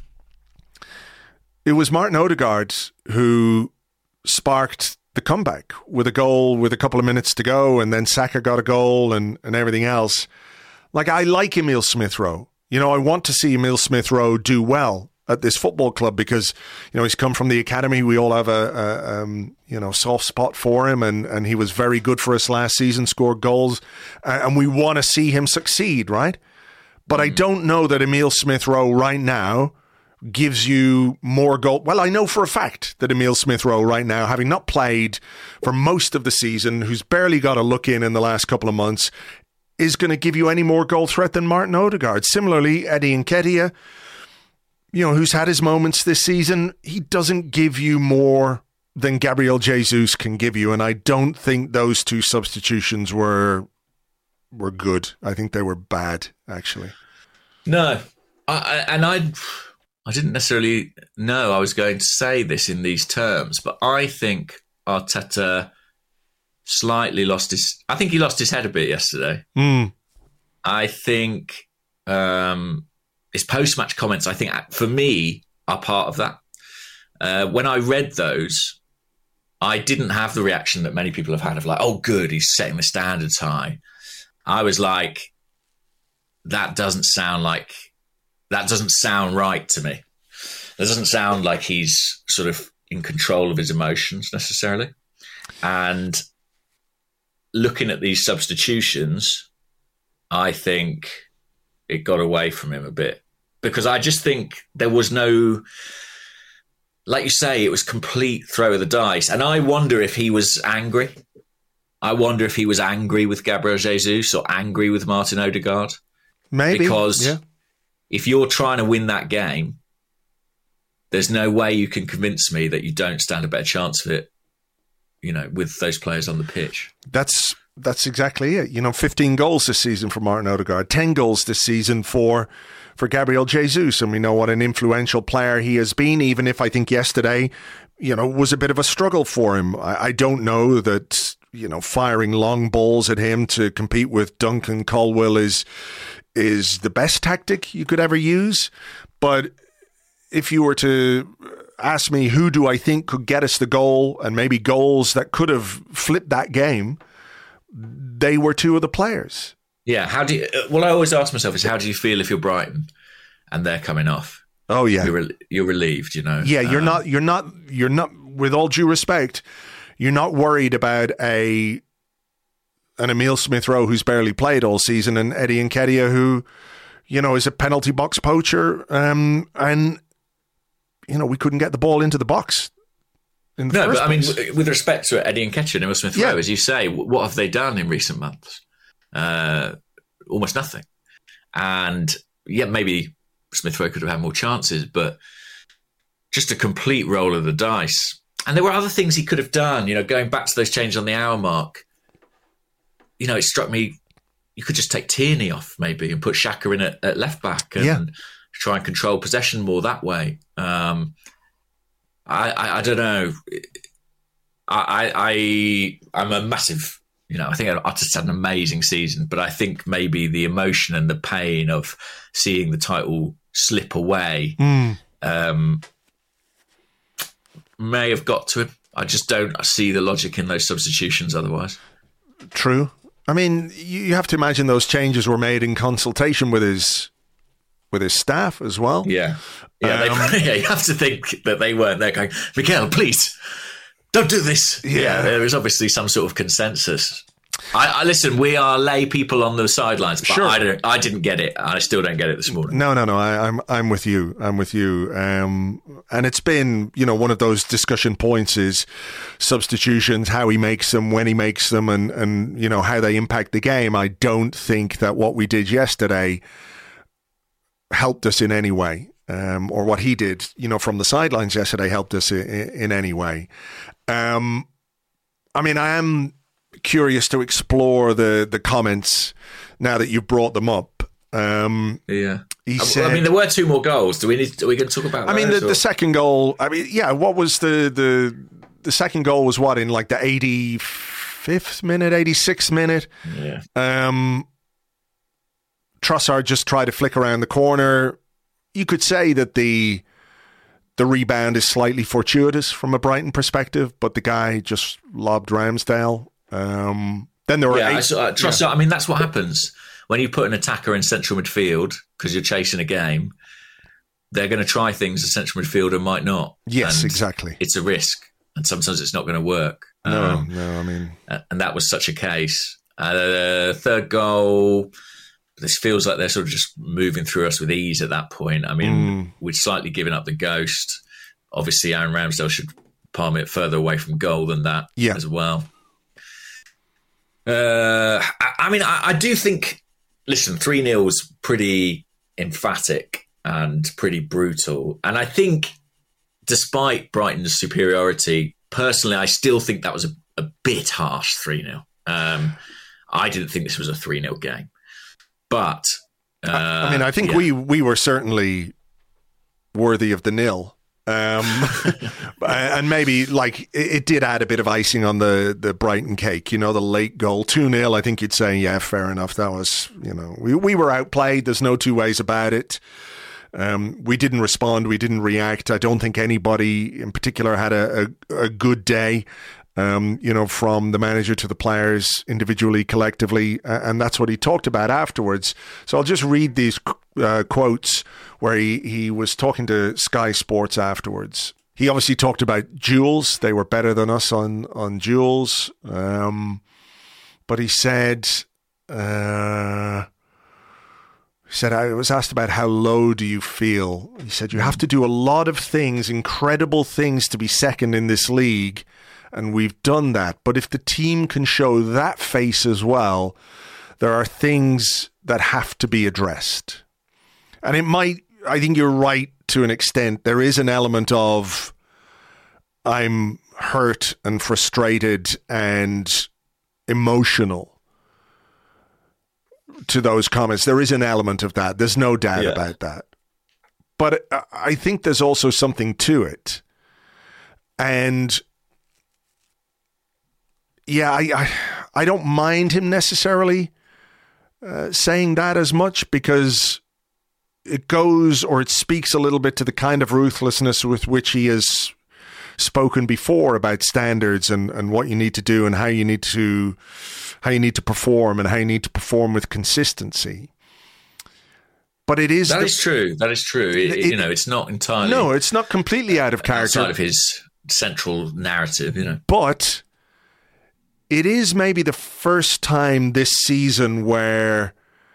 It was Martin Odegaard who sparked the comeback with a goal with a couple of minutes to go, and then Saka got a goal and, and everything else. Like, I like Emile Smith-Rowe. You know, I want to see Emile Smith-Rowe do well at this football club because, you know, he's come from the academy. We all have a, a um, you know, soft spot for him, and, and he was very good for us last season, scored goals, uh, and we want to see him succeed, right? But mm. I don't know that Emile Smith-Rowe right now gives you more goal. Well, I know for a fact that Emile Smith-Rowe right now, having not played for most of the season, who's barely got a look in in the last couple of months, is going to give you any more goal threat than Martin Odegaard. Similarly, Eddie Nketiah, you know, who's had his moments this season, he doesn't give you more than Gabriel Jesus can give you, and I don't think those two substitutions were were good. I think they were bad, actually. No, I, I, and I... I didn't necessarily know I was going to say this in these terms, but I think Arteta slightly lost his... I think he lost his head a bit yesterday. Mm. I think um, his post-match comments, I think, for me, are part of that. Uh, when I read those, I didn't have the reaction that many people have had of like, oh, good, he's setting the standards high. I was like, that doesn't sound like... That doesn't sound right to me. That doesn't sound like he's sort of in control of his emotions necessarily. And looking at these substitutions, I think it got away from him a bit. Because I just think there was no... Like you say, it was complete throw of the dice. And I wonder if he was angry. I wonder if he was angry with Gabriel Jesus or angry with Martin Odegaard. Maybe, Because... yeah. If you're trying to win that game, there's no way you can convince me that you don't stand a better chance of it, you know, with those players on the pitch. That's that's exactly it. You know, fifteen goals this season for Martin Odegaard, ten goals this season for for Gabriel Jesus, and we know what an influential player he has been, even if I think yesterday, you know, was a bit of a struggle for him. I, I don't know that, you know, firing long balls at him to compete with Duncan Colwill is... is the best tactic you could ever use. But if you were to ask me who do I think could get us the goal and maybe goals that could have flipped that game, they were two of the players. Yeah. How do you, well, I always ask myself is how do you feel if you're Brighton and they're coming off? Oh yeah. You're, you're relieved, you know? Yeah. You're um, not, you're not, you're not, with all due respect, you're not worried about a, an Emile Smith-Rowe who's barely played all season, and Eddie Nketiah who, you know, is a penalty box poacher. Um, and, you know, we couldn't get the ball into the box in the no, first but I mean, place. with respect to Eddie Nketiah and Emile Smith Rowe, Yeah. as you say, what have they done in recent months? Uh, almost nothing. And yeah, maybe Smith Rowe could have had more chances, but just a complete roll of the dice. And there were other things he could have done, you know, going back to those changes on the hour mark. You know, it struck me, you could just take Tierney off maybe and put Xhaka in at, at left back and Yeah. try and control possession more that way. Um, I, I, I don't know. I, I, I'm a massive, you know, I think Arteta's had an amazing season, but I think maybe the emotion and the pain of seeing the title slip away Mm. um, may have got to him. I just don't see the logic in those substitutions otherwise. True. I mean, you you have to imagine those changes were made in consultation with his with his staff as well. Yeah. Yeah, Um, they, yeah, you have to think that they weren't there going, Miguel, please, don't do this. Yeah. Yeah, there is obviously some sort of consensus. I, I listen, we are lay people on the sidelines, but Sure. I don't I didn't get it. I still don't get it this morning. No, no, no. I, I'm I'm with you. I'm with you. Um, and it's been, you know, one of those discussion points is substitutions, how he makes them, when he makes them, and and you know how they impact the game. I don't think that what we did yesterday helped us in any way, um, or what he did, you know, from the sidelines yesterday helped us in, in any way. Um, I mean, I am curious to explore the the comments now that you've brought them up. Um, Yeah. he I, said, I mean, there were two more goals. Do we need? Are we going to talk about? I mean, the, those, or- the second goal. I mean, yeah. What was the the the second goal? Was what in like the eighty-fifth minute, eighty-sixth minute? yeah. Um, Trossard just tried to flick around the corner. You could say that the the rebound is slightly fortuitous from a Brighton perspective, but the guy just lobbed Ramsdale. Um, then there were Yeah, eight, I, saw, uh, trust, I mean, that's what happens when you put an attacker in central midfield because you're chasing a game. They're going to try things a central midfielder might not. Yes, And exactly. It's a risk, and sometimes it's not going to work. No, Um, no. I mean, and that was such a case. Uh, third goal, this feels like they're sort of just moving through us with ease at that point. I mean, Mm. we'd slightly given up the ghost. Obviously, Aaron Ramsdale should palm it further away from goal than that Yeah. as well. Uh, I, I mean, I, I do think, listen, three nil was pretty emphatic and pretty brutal. And I think despite Brighton's superiority, personally, I still think that was a, a bit harsh, three nil. Um, I didn't think this was a three nil game. But, uh, I mean, I think yeah. we we were certainly worthy of the nil. Um, and maybe like it, it did add a bit of icing on the, the Brighton cake, you know, the late goal, two nil. I think you'd say, yeah, fair enough. That was, you know, we, we were outplayed. There's no two ways about it. Um, we didn't respond. We didn't react. I don't think anybody in particular had a, a, a good day. Um, you know, from the manager to the players individually, collectively, uh, and that's what he talked about afterwards. So I'll just read these uh, quotes where he, he was talking to Sky Sports afterwards. He obviously talked about duels. They were better than us on, on duels. Um, but he said, uh, he said, I was asked about how low do you feel? He said, you have to do a lot of things, incredible things to be second in this league. And we've done that. But if the team can show that face as well, there are things that have to be addressed. And it might, I think you're right to an extent. There is an element of I'm hurt and frustrated and emotional to those comments. There is an element of that. There's no doubt Yeah. about that. But I think there's also something to it. And yeah, I, I I don't mind him necessarily uh, saying that as much because it goes or it speaks a little bit to the kind of ruthlessness with which he has spoken before about standards and, and what you need to do and how you need to how you need to perform and how you need to perform with consistency. But it is That the, is true. That is true. It, It- you know, it's not entirely no, it's not completely out of character. outside of his central narrative, you know. But it is maybe the first time this season where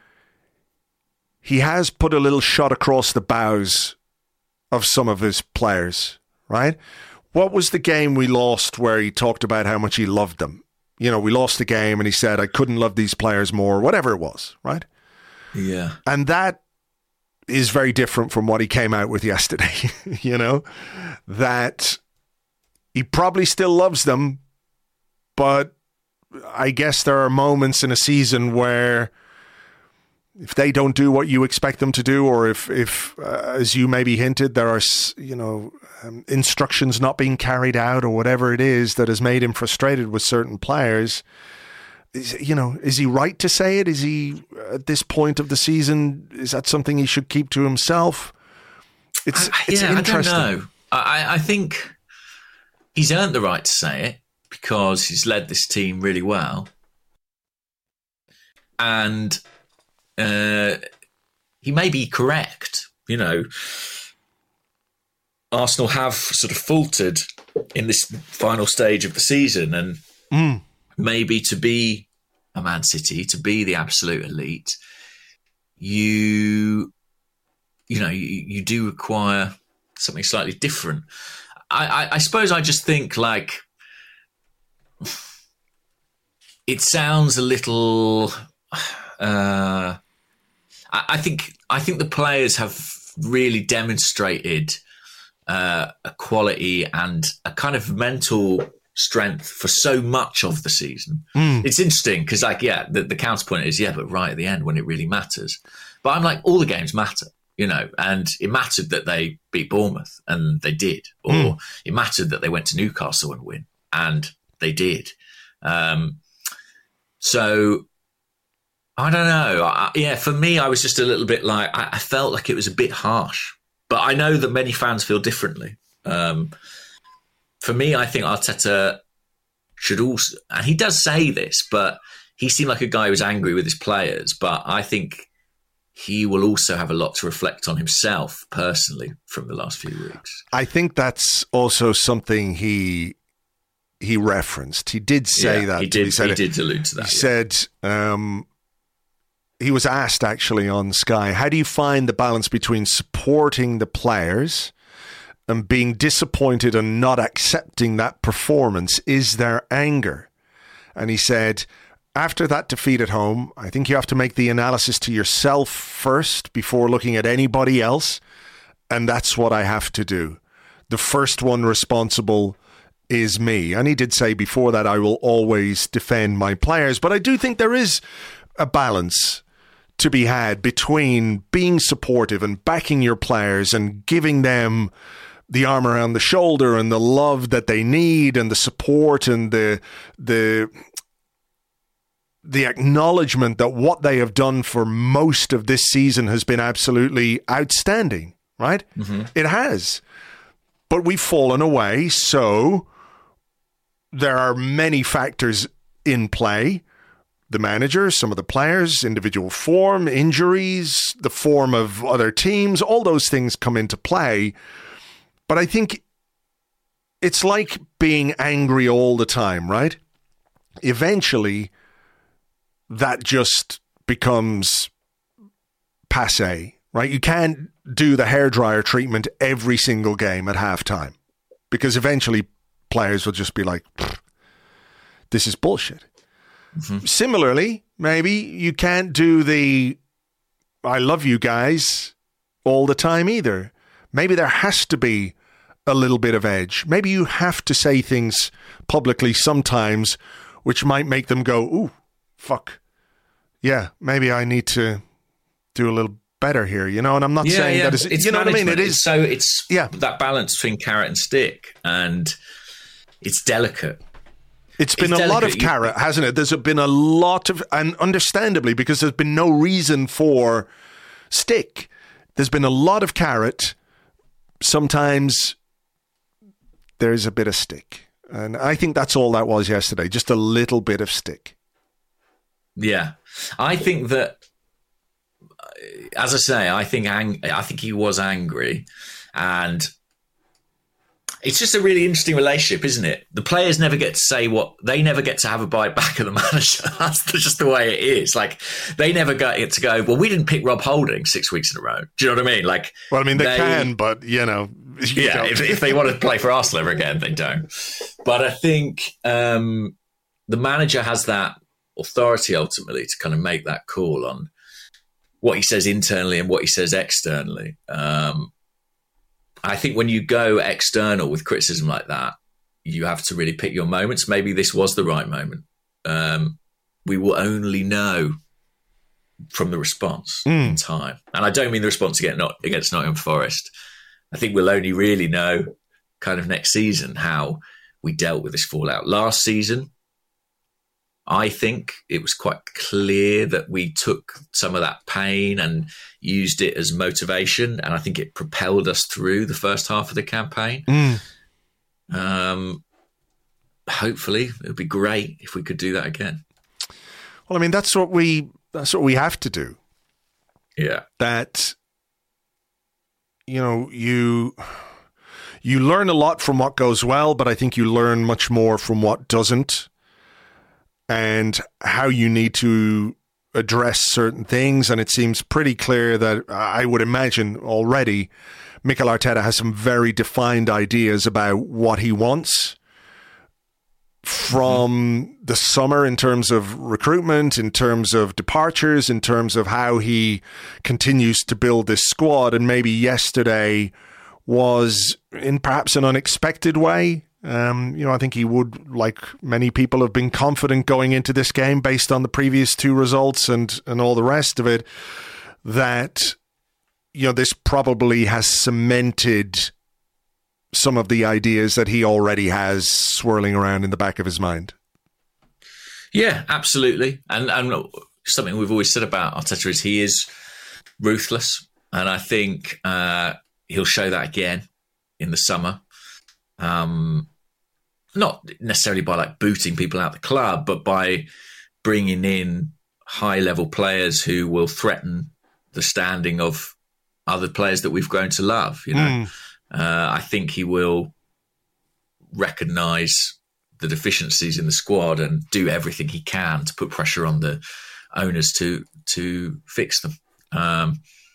he has put a little shot across the bows of some of his players, right? what was the game we lost where he talked about how much he loved them? You know, we lost the game and he said, I couldn't love these players more, whatever it was, right? Yeah. And that is very different from what he came out with yesterday, you know, that he probably still loves them, but I guess there are moments in a season where if they don't do what you expect them to do, or if, if uh, as you maybe hinted, there are, you know, um, instructions not being carried out or whatever it is that has made him frustrated with certain players, is, you know, is he right to say it? Is he, at this point of the season, is that something he should keep to himself? It's, I, it's yeah, interesting. I don't know. I, I think he's earned the right to say it because he's led this team really well. And Uh, he may be correct. You know, Arsenal have sort of faltered in this final stage of the season, and mm. maybe to be a Man City, to be the absolute elite, you, you know, you, you do require something slightly different. I, I, I suppose I just think like it sounds a little. Uh, I think I think the players have really demonstrated uh, a quality and a kind of mental strength for so much of the season. Mm. It's interesting because, like, yeah, the, the counterpoint is, yeah, but right at the end when it really matters. But I'm like, all the games matter, you know, and it mattered that they beat Bournemouth, and they did. Or mm. it mattered that they went to Newcastle and win, and they did. Um, so... I don't know. I, yeah, for me, I was just a little bit like, I, I felt like it was a bit harsh. But I know that many fans feel differently. Um, for me, I think Arteta should also, and he does say this, but he seemed like a guy who was angry with his players. But I think he will also have a lot to reflect on himself personally from the last few weeks. I think that's also something he he referenced. He did say yeah, that. He did, he, said he it, did allude to that. He yeah. said... Um, He was asked actually on Sky, how do you find the balance between supporting the players and being disappointed and not accepting that performance? Is there anger? And he said, after that defeat at home, I think you have to make the analysis to yourself first before looking at anybody else. And that's what I have to do. The first one responsible is me. And he did say before that, I will always defend my players. But I do think there is a balance to be had between being supportive and backing your players and giving them the arm around the shoulder and the love that they need and the support and the the the acknowledgement that what they have done for most of this season has been absolutely outstanding, right? Mm-hmm. It has. But we've fallen away, so there are many factors in play. The manager, some of the players, individual form, injuries, the form of other teams, all those things come into play. But I think it's like being angry all the time, right? Eventually, that just becomes passé, right? You can't do the hairdryer treatment every single game at halftime because eventually players will just be like, this is bullshit. Mm-hmm. Similarly, maybe you can't do the I love you guys all the time either. Maybe there has to be a little bit of edge. Maybe you have to say things publicly sometimes which might make them go, ooh, fuck. Yeah, maybe I need to do a little better here, you know? And I'm not yeah, saying yeah. that is, it's you know management. what I mean? It is. So it's yeah. that balance between carrot and stick, and it's delicate. It's been it's a delicate. lot of carrot, hasn't it? There's been a lot of, and understandably, because there's been no reason for stick. There's been a lot of carrot. Sometimes there's a bit of stick. And I think that's all that was yesterday, just a little bit of stick. Yeah. I think that, as I say, I think ang- I think he was angry, and it's just a really interesting relationship, isn't it? The players never get to say what they never get to have a bite back of the manager. That's just the way it is. Like they never get to go, well, we didn't pick Rob Holding six weeks in a row. Do you know what I mean? Like, well, I mean, they, they can, but you know, yeah, if, if they want to play for Arsenal ever again, they don't. But I think um, the manager has that authority ultimately to kind of make that call on what he says internally and what he says externally. Um, I think when you go external with criticism like that, you have to really pick your moments. Maybe this was the right moment. Um, we will only know from the response mm. in time. And I don't mean the response against, not, against Nottingham Forest. I think we'll only really know kind of next season how we dealt with this fallout. Last season, I think it was quite clear that we took some of that pain and used it as motivation. And I think it propelled us through the first half of the campaign. Mm. Um, hopefully it would be great if we could do that again. Well, I mean, that's what we, that's what we have to do. Yeah. That, you know, you, you learn a lot from what goes well, but I think you learn much more from what doesn't. And how you need to address certain things. And it seems pretty clear that I would imagine already Mikel Arteta has some very defined ideas about what he wants from mm-hmm. the summer in terms of recruitment, in terms of departures, in terms of how he continues to build this squad. And maybe yesterday was in perhaps an unexpected way. Um, you know, I think he would, like many people, have been confident going into this game based on the previous two results and, and all the rest of it, that, you know, this probably has cemented some of the ideas that he already has swirling around in the back of his mind. Yeah, absolutely. And, and something we've always said about Arteta is he is ruthless. And I think uh, he'll show that again in the summer. Um, not necessarily by like booting people out the club, but by bringing in high level players who will threaten the standing of other players that we've grown to love. You know, mm. uh, I think he will recognise the deficiencies in the squad and do everything he can to put pressure on the owners to to fix them. Um,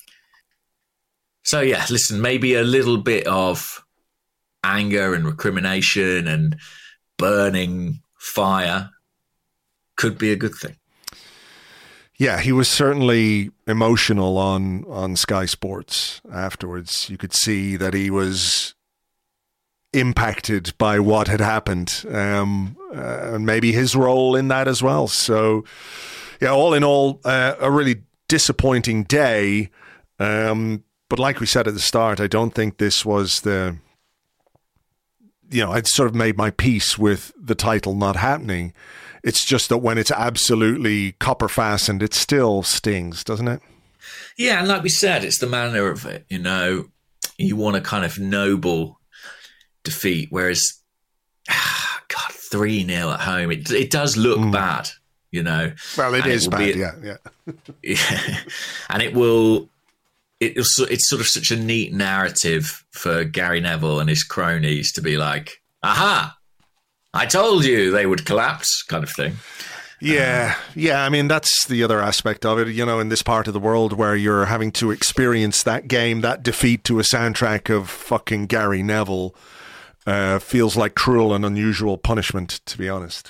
so yeah, listen, maybe a little bit of anger and recrimination and burning fire could be a good thing. Yeah, he was certainly emotional on, on Sky Sports afterwards. You could see that he was impacted by what had happened, um, uh, and maybe his role in that as well. So, yeah, all in all, uh, a really disappointing day. Um, but like we said at the start, I don't think this was the... You know, I'd sort of made my peace with the title not happening. It's just that when it's absolutely copper fastened, it still stings, doesn't it? Yeah, and like we said, it's the manner of it. You know, you want a kind of noble defeat, whereas, ah, God, three nil at home, it it does look mm. bad, you know. Well, it and is it bad, a, yeah, yeah. yeah. And it will... It, it's sort of such a neat narrative for Gary Neville and his cronies to be like, aha, I told you they would collapse, kind of thing. Yeah, yeah. I mean, that's the other aspect of it, you know, in this part of the world where you're having to experience that game, that defeat to a soundtrack of fucking Gary Neville uh, feels like cruel and unusual punishment, to be honest.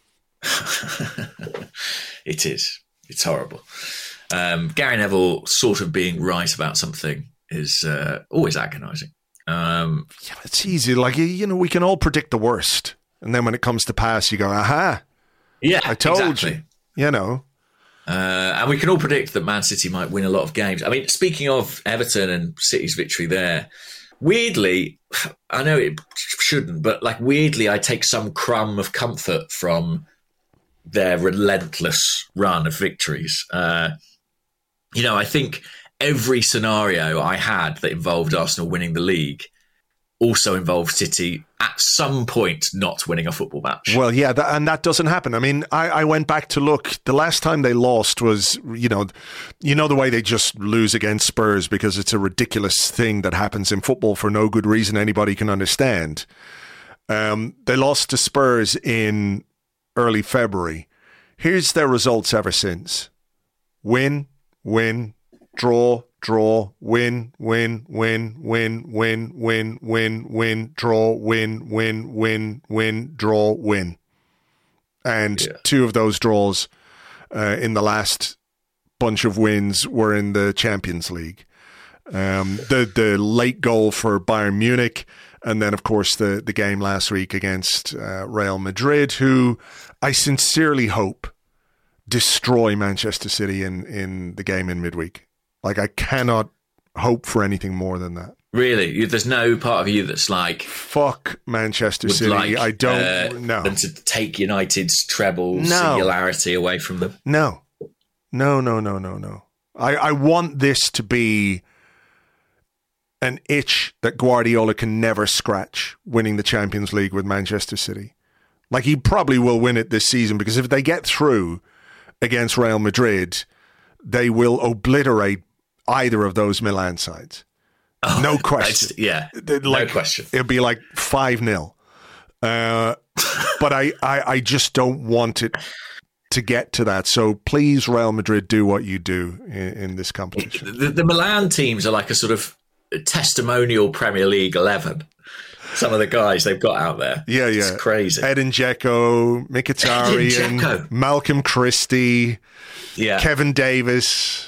It is. It's horrible. Um, Gary Neville sort of being right about something is uh, always agonising. Um, yeah, it's easy. Like, you know, we can all predict the worst. And then when it comes to pass, you go, aha. Yeah, I told exactly. you. You know. Uh, and we can all predict that Man City might win a lot of games. I mean, speaking of Everton and City's victory there, weirdly, I know it shouldn't, but like weirdly, I take some crumb of comfort from their relentless run of victories. Uh, You know, I think every scenario I had that involved Arsenal winning the league also involved City at some point not winning a football match. Well, yeah, that, and that doesn't happen. I mean, I, I went back to look. The last time they lost was, you know, you know the way they just lose against Spurs because it's a ridiculous thing that happens in football for no good reason anybody can understand. Um, they lost to Spurs in early February. Here's their results ever since. Win, win, draw, draw, win, win, win, win, win, win, win, win, draw, win, win, win, win, draw, win. And yeah. two of those draws uh, in the last bunch of wins were in the Champions League. Um, the the late goal for Bayern Munich, and then, of course, the, the game last week against uh, Real Madrid, who I sincerely hope destroy Manchester City in, in the game in midweek. Like, I cannot hope for anything more than that. Really? There's no part of you that's like... Fuck Manchester City. Like, I don't... uh, no. Them to take United's treble no. singularity away from them? No. No, no, no, no, no. I, I want this to be an itch that Guardiola can never scratch, winning the Champions League with Manchester City. Like, he probably will win it this season, because if they get through against Real Madrid, they will obliterate either of those Milan sides. Oh, no question. Yeah, like, no question. It'll be like five nil. Uh, but I, I, I just don't want it to get to that. So please, Real Madrid, do what you do in, in this competition. The, the Milan teams are like a sort of testimonial Premier League eleven. Some of the guys they've got out there. Yeah, yeah. It's crazy. Edin Dzeko, Mkhitaryan, Malcolm Christie, yeah. Kevin Davis.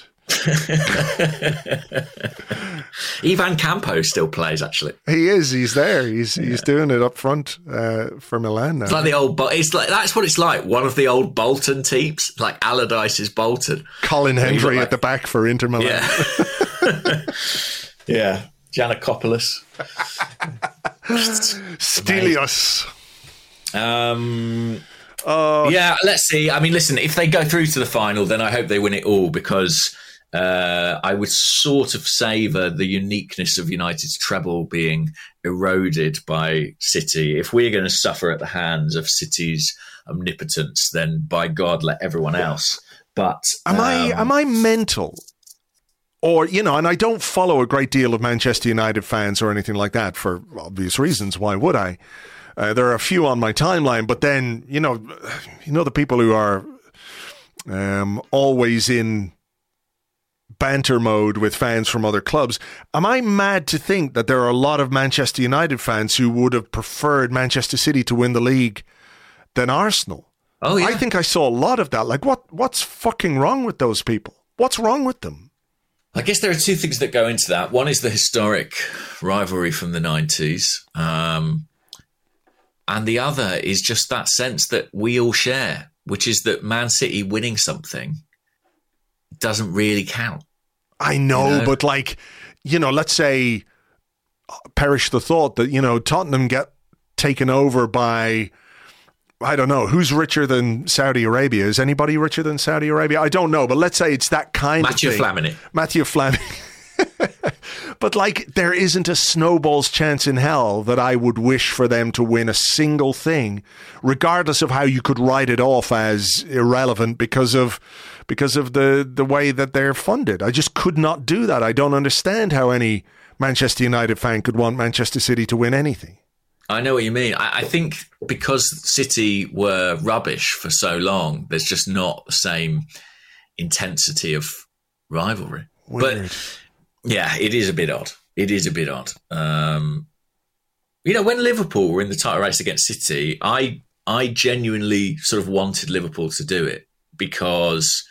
Ivan Campo still plays, actually. He is. He's there. He's yeah. he's doing it up front uh, for Milan now. It's like the old. It's like that's what it's like. One of the old Bolton teams, like Allardyce's Bolton. Colin Hendry like, at the back for Inter Milan. Yeah. yeah. Giannakopoulos. Stelios. Um. Uh, yeah, let's see. I mean, listen, if they go through to the final, then I hope they win it all, because uh, I would sort of savour the uniqueness of United's treble being eroded by City. If we're going to suffer at the hands of City's omnipotence, then by God, let everyone else. But am um, I am I mental? Or, you know, and I don't follow a great deal of Manchester United fans or anything like that for obvious reasons. Why would I? Uh, there are a few on my timeline, but then, you know, you know the people who are um, always in banter mode with fans from other clubs. Am I mad to think that there are a lot of Manchester United fans who would have preferred Manchester City to win the league than Arsenal? Oh, yeah. I think I saw a lot of that. Like, what? what's fucking wrong with those people? What's wrong with them? I guess there are two things that go into that. One is the historic rivalry from the nineties. Um, and the other is just that sense that we all share, which is that Man City winning something doesn't really count. I know, you know? but like, you know, let's say, perish the thought that, you know, Tottenham get taken over by, I don't know, who's richer than Saudi Arabia? Is anybody richer than Saudi Arabia? I don't know, but let's say it's that kind Mathieu of thing. Flamini. Mathieu Flamini. But like, there isn't a snowball's chance in hell that I would wish for them to win a single thing, regardless of how you could write it off as irrelevant because of because of the, the way that they're funded. I just could not do that. I don't understand how any Manchester United fan could want Manchester City to win anything. I know what you mean. I, I think because City were rubbish for so long, there's just not the same intensity of rivalry. Weird. But yeah, it is a bit odd. It is a bit odd. Um, you know, when Liverpool were in the title race against City, I I genuinely sort of wanted Liverpool to do it, because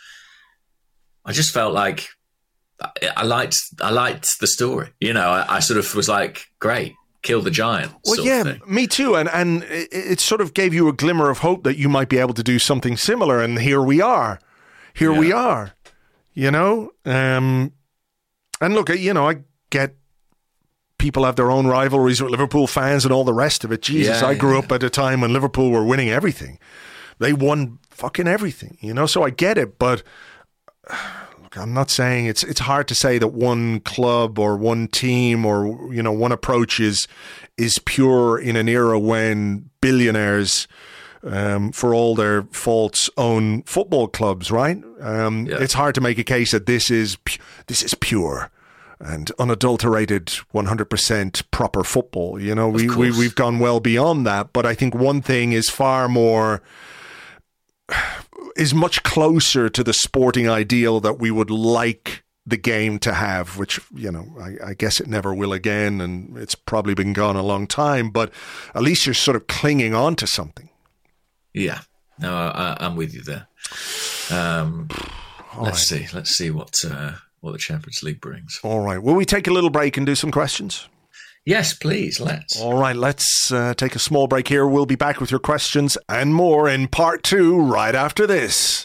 I just felt like I liked I liked the story. You know, I, I sort of was like, great. Kill the giant. Well, yeah, me too. And and it, it sort of gave you a glimmer of hope that you might be able to do something similar. And here we are. Here yeah. we are. You know? Um, and look, you know, I get people have their own rivalries with Liverpool fans and all the rest of it. Jesus, yeah, I grew yeah. up at a time when Liverpool were winning everything. They won fucking everything, you know? So I get it, but look, I'm not saying it's it's hard to say that one club or one team or, you know, one approach is is pure in an era when billionaires, um, for all their faults, own football clubs, right? Um, yeah. It's hard to make a case that this is pu- this is pure and unadulterated, one hundred percent proper football. You know, we, we we've gone well beyond that. But I think one thing is far more. is much closer to the sporting ideal that we would like the game to have, which, you know, I, I guess it never will again, and it's probably been gone a long time, but at least you're sort of clinging on to something. Yeah, no, I, I'm with you there. Um, let's right. see, let's see what uh, what the Champions League brings. All right, will we take a little break and do some questions? Yes, please, let's. All right, let's uh, take a small break here. We'll be back with your questions and more in part two right after this.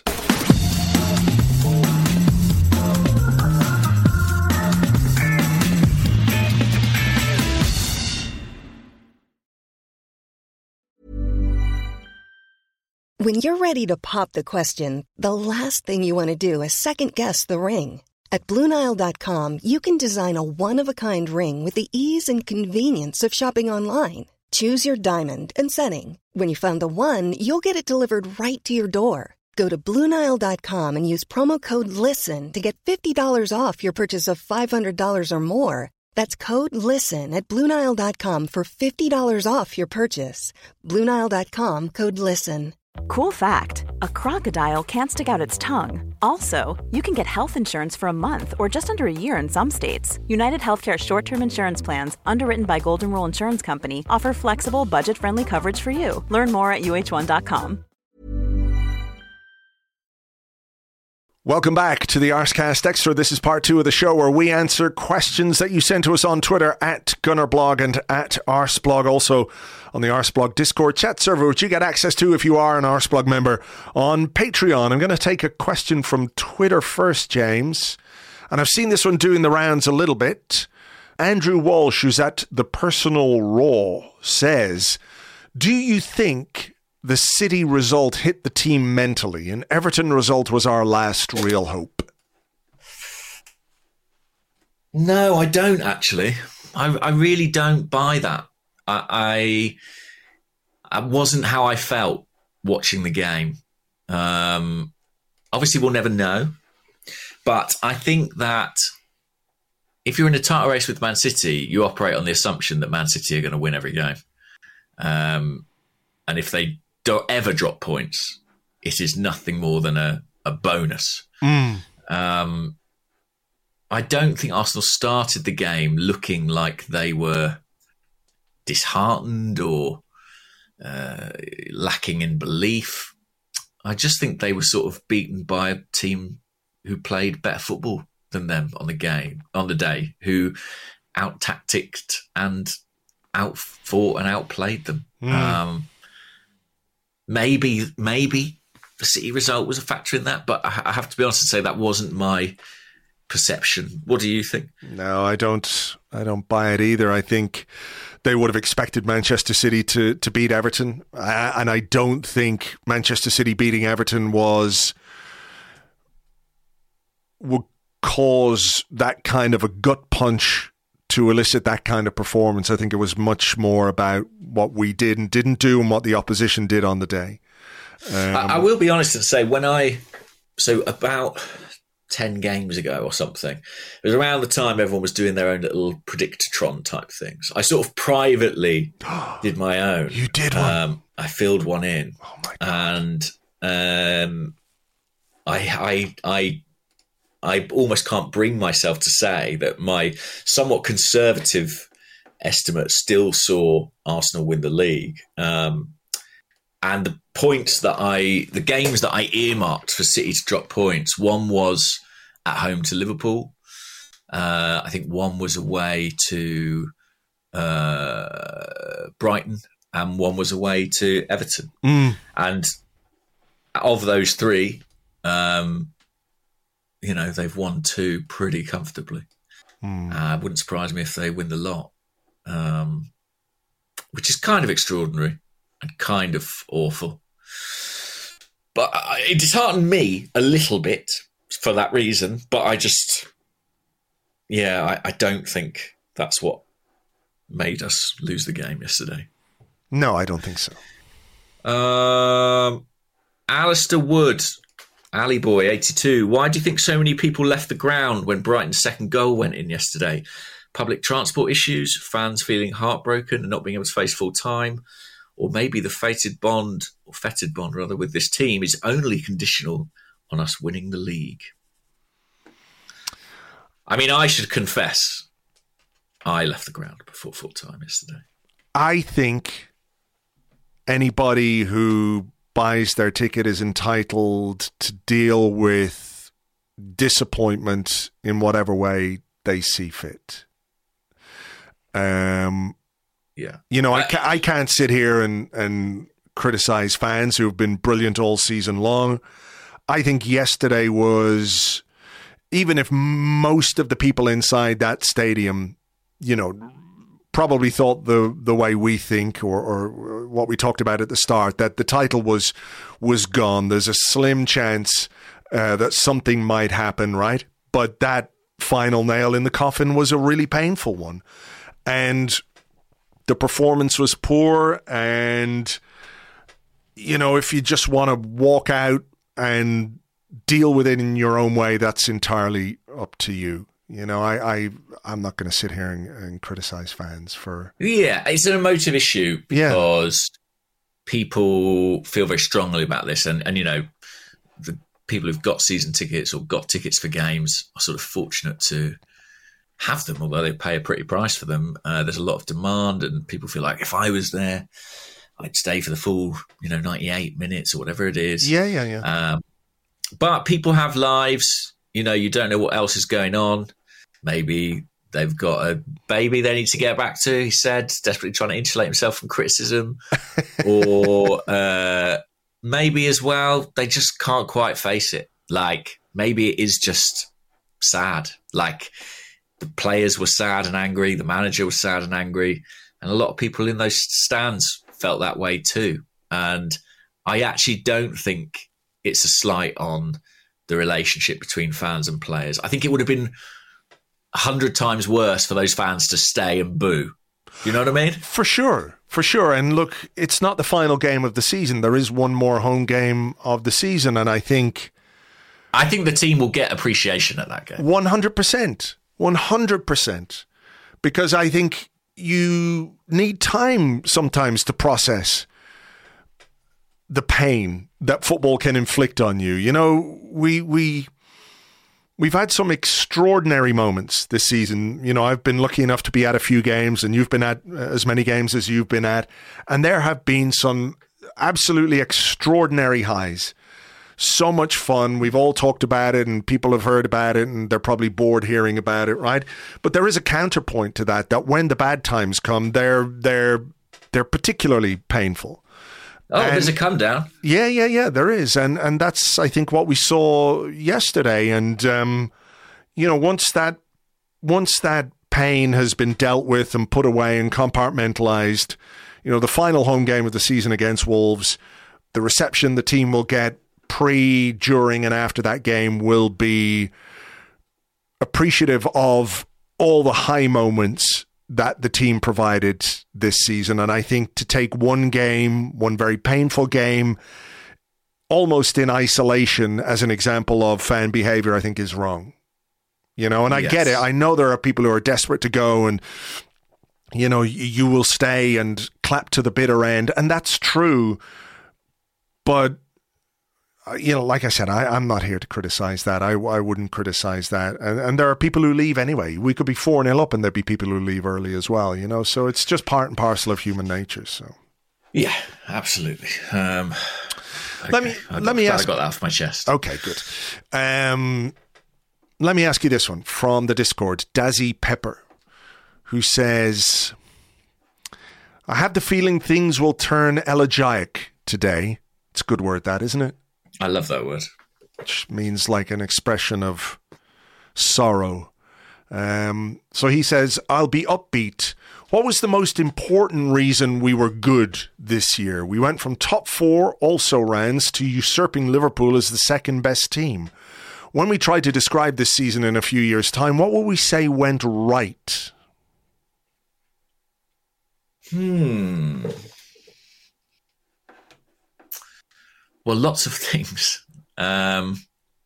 When you're ready to pop the question, the last thing you want to do is second-guess the ring. At Blue Nile dot com, you can design a one-of-a-kind ring with the ease and convenience of shopping online. Choose your diamond and setting. When you find the one, you'll get it delivered right to your door. Go to Blue Nile dot com and use promo code LISTEN to get fifty dollars off your purchase of five hundred dollars or more. That's code LISTEN at Blue Nile dot com for fifty dollars off your purchase. Blue Nile dot com, code LISTEN. Cool fact, a crocodile can't stick out its tongue. Also, you can get health insurance for a month or just under a year in some states. United Healthcare short-term insurance plans, underwritten by Golden Rule Insurance Company, offer flexible, budget-friendly coverage for you. Learn more at U H one dot com. Welcome back to the Arscast Extra. This is part two of the show where we answer questions that you send to us on Twitter at GunnerBlog and at Arsblog. Also on the Arsblog Discord chat server, which you get access to if you are an Arsblog member on Patreon. I'm going to take a question from Twitter first, James. And I've seen this one doing the rounds a little bit. Andrew Walsh, who's at The Personal Raw, says, do you think the City result hit the team mentally, and Everton result was our last real hope? No, I don't actually. I, I really don't buy that. I, I, I wasn't how I felt watching the game. Um, obviously, we'll never know. But I think that if you're in a title race with Man City, you operate on the assumption that Man City are going to win every game. Um, and if they don't ever drop points, it is nothing more than a, a bonus. Mm. Um, I don't think Arsenal started the game looking like they were disheartened or uh, lacking in belief. I just think they were sort of beaten by a team who played better football than them on the game, on the day, who out-tacticked and out-fought and outplayed them. Mm. Um, maybe, maybe the City result was a factor in that, but I, I have to be honest and say that wasn't my perception. What do you think? No, I don't. I don't buy it either. I think they would have expected Manchester City to to beat Everton, uh, and I don't think Manchester City beating Everton was would cause that kind of a gut punch to elicit that kind of performance. I think it was much more about what we did and didn't do and what the opposition did on the day. Um, I, I will be honest and say when I so about ten games ago or something, it was around the time everyone was doing their own little Predictatron type things. I sort of privately did my own. You did one? Um, I filled one in. Oh my God. And um, I, I, I, I almost can't bring myself to say that my somewhat conservative estimate still saw Arsenal win the league. Um, and the points that I, the games that I earmarked for City to drop points, one was at home to Liverpool. Uh, I think one was away to uh, Brighton, and one was away to Everton. Mm. And of those three, um, you know, they've won two pretty comfortably. Mm. Uh, it wouldn't surprise me if they win the lot, um, which is kind of extraordinary and kind of awful. But it disheartened me a little bit for that reason. But I just, yeah, I, I don't think that's what made us lose the game yesterday. No, I don't think so. Um, Alistair Wood, Ali Boy, eighty-two. Why do you think so many people left the ground when Brighton's second goal went in yesterday? Public transport issues, fans feeling heartbroken and not being able to face full time? Or maybe the fated bond, or fetid bond rather, with this team is only conditional on us winning the league. I mean, I should confess, I left the ground before full time yesterday. I think anybody who buys their ticket is entitled to deal with disappointment in whatever way they see fit. Um, yeah, you know, I, ca- I can't sit here and, and criticize fans who have been brilliant all season long. I think yesterday was, even if most of the people inside that stadium, you know, probably thought the the way we think, or, or what we talked about at the start, that the title was was gone. There's a slim chance uh, that something might happen, right? But that final nail in the coffin was a really painful one. And the performance was poor. And, you know, if you just want to walk out and deal with it in your own way, that's entirely up to you. You know, I, I, I'm not going to sit here and, and criticize fans for... Yeah, it's an emotive issue because yeah. people feel very strongly about this. And, and, you know, the people who've got season tickets or got tickets for games are sort of fortunate to have them, although they pay a pretty price for them. Uh, there's a lot of demand and people feel like if I was there, I'd stay for the full, you know, ninety-eight minutes or whatever it is. Yeah, yeah, yeah. Um, but people have lives. You know, you don't know what else is going on. Maybe they've got a baby they need to get back to, he said, desperately trying to insulate himself from criticism. Or uh, maybe as well, they just can't quite face it. Like, maybe it is just sad. Like, the players were sad and angry. The manager was sad and angry. And a lot of people in those stands felt that way too. And I actually don't think it's a slight on the relationship between fans and players. I think it would have been a hundred times worse for those fans to stay and boo. You know what I mean? For sure, for sure. And look, it's not the final game of the season. There is one more home game of the season, and I think... I think the team will get appreciation at that game. one hundred percent. one hundred percent. Because I think you need time sometimes to process the pain that football can inflict on you. You know, we we we've had some extraordinary moments this season. You know, I've been lucky enough to be at a few games, and you've been at as many games as you've been at, and there have been some absolutely extraordinary highs. So much fun. We've all talked about it, and people have heard about it, and they're probably bored hearing about it, right? But there is a counterpoint to that, that when the bad times come, they're they're they're particularly painful. Oh, and there's a come down. Yeah, yeah, yeah, there is. And and that's, I think, what we saw yesterday. And, um, you know, once that once that pain has been dealt with and put away and compartmentalized, you know, the final home game of the season against Wolves, the reception the team will get pre, during, and after that game will be appreciative of all the high moments that the team provided this season. And I think to take one game, one very painful game, almost in isolation as an example of fan behavior, I think is wrong. You know, and I yes. get it. I know there are people who are desperate to go and, you know, you will stay and clap to the bitter end. And that's true. But, you know, like I said, I, I'm not here to criticize that. I, I wouldn't criticize that. And, and there are people who leave anyway. We could be four nil up and there'd be people who leave early as well, you know. So it's just part and parcel of human nature. So yeah, absolutely. Um, okay. Let me I got, let me ask. I got that off my chest. Okay, good. Um, let me ask you this one from the Discord, Dazzy Pepper, who says, "I have the feeling things will turn elegiac today." It's a good word, that, isn't it? I love that word. Which means like an expression of sorrow. Um, so he says, "I'll be upbeat. What was the most important reason we were good this year? We went from top four also rans to usurping Liverpool as the second best team. When we try to describe this season in a few years' time, what will we say went right?" Hmm. Well, lots of things. Um,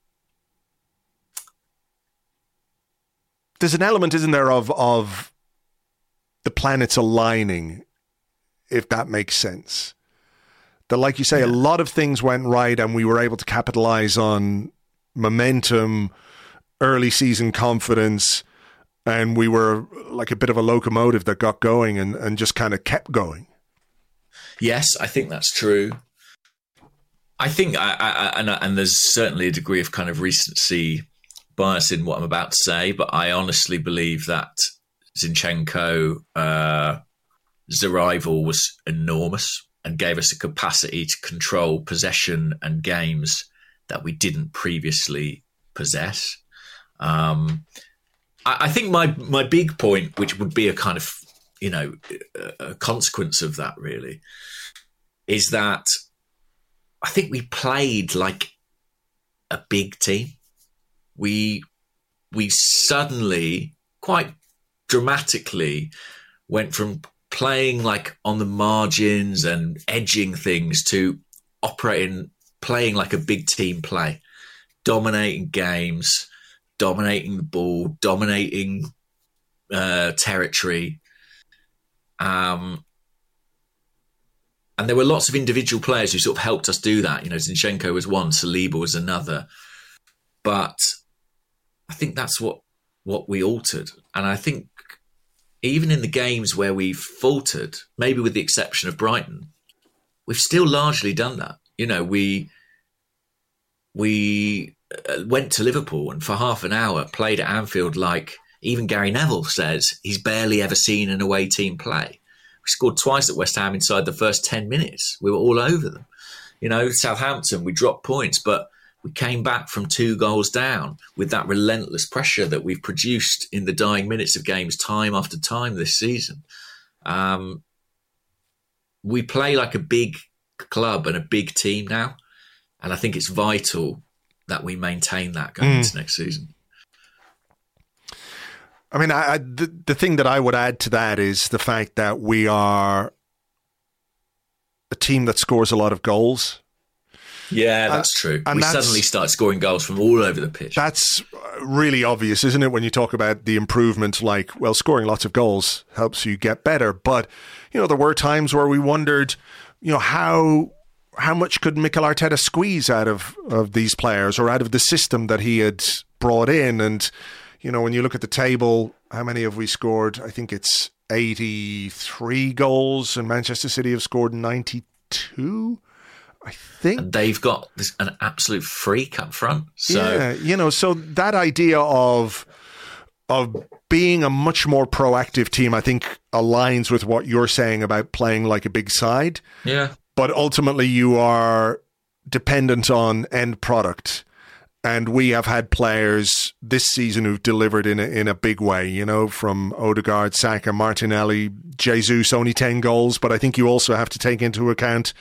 There's an element, isn't there, of of the planets aligning, if that makes sense. That, like you say, yeah. a lot of things went right and we were able to capitalize on momentum early season confidence, and we were like a bit of a locomotive that got going and, and just kind of kept going. Yes, I think that's true. I think, I, I, and, and there's certainly a degree of kind of recency bias in what I'm about to say, but I honestly believe that Zinchenko's uh, arrival was enormous and gave us a capacity to control possession and games that we didn't previously possess. Um, I, I think my my big point, which would be a kind of, you know, a consequence of that really, is that I think we played like a big team. We we suddenly, quite dramatically, went from playing like on the margins and edging things to operating, playing like a big team play, dominating games, dominating the ball, dominating uh, territory. Um, and there were lots of individual players who sort of helped us do that. You know, Zinchenko was one, Saliba was another. But I think that's what, what we altered. And I think even in the games where we've faltered, maybe with the exception of Brighton, we've still largely done that. You know, we we went to Liverpool and for half an hour played at Anfield like even Gary Neville says he's barely ever seen an away team play. We scored twice at West Ham inside the first ten minutes. We were all over them. You know, Southampton, we dropped points, but we came back from two goals down with that relentless pressure that we've produced in the dying minutes of games time after time this season. Um, we play like a big club and a big team now. And I think it's vital that we maintain that going mm. into next season. I mean, I, I, the, the thing that I would add to that is the fact that we are a team that scores a lot of goals. Yeah, that's and, true. And we that's, suddenly start scoring goals from all over the pitch. That's really obvious, isn't it? When you talk about the improvement, like, well, scoring lots of goals helps you get better. But, you know, there were times where we wondered, you know, how how much could Mikel Arteta squeeze out of, of these players or out of the system that he had brought in? And, you know, when you look at the table, how many have we scored? I think it's eighty-three goals, and Manchester City have scored ninety-two. I think. And they've got this, an absolute freak up front. So. Yeah, you know, so that idea of of being a much more proactive team, I think, aligns with what you're saying about playing like a big side. Yeah. But ultimately, you are dependent on end product. And we have had players this season who've delivered in a, in a big way, you know, from Odegaard, Saka, Martinelli, Jesus, only ten goals. But I think you also have to take into account,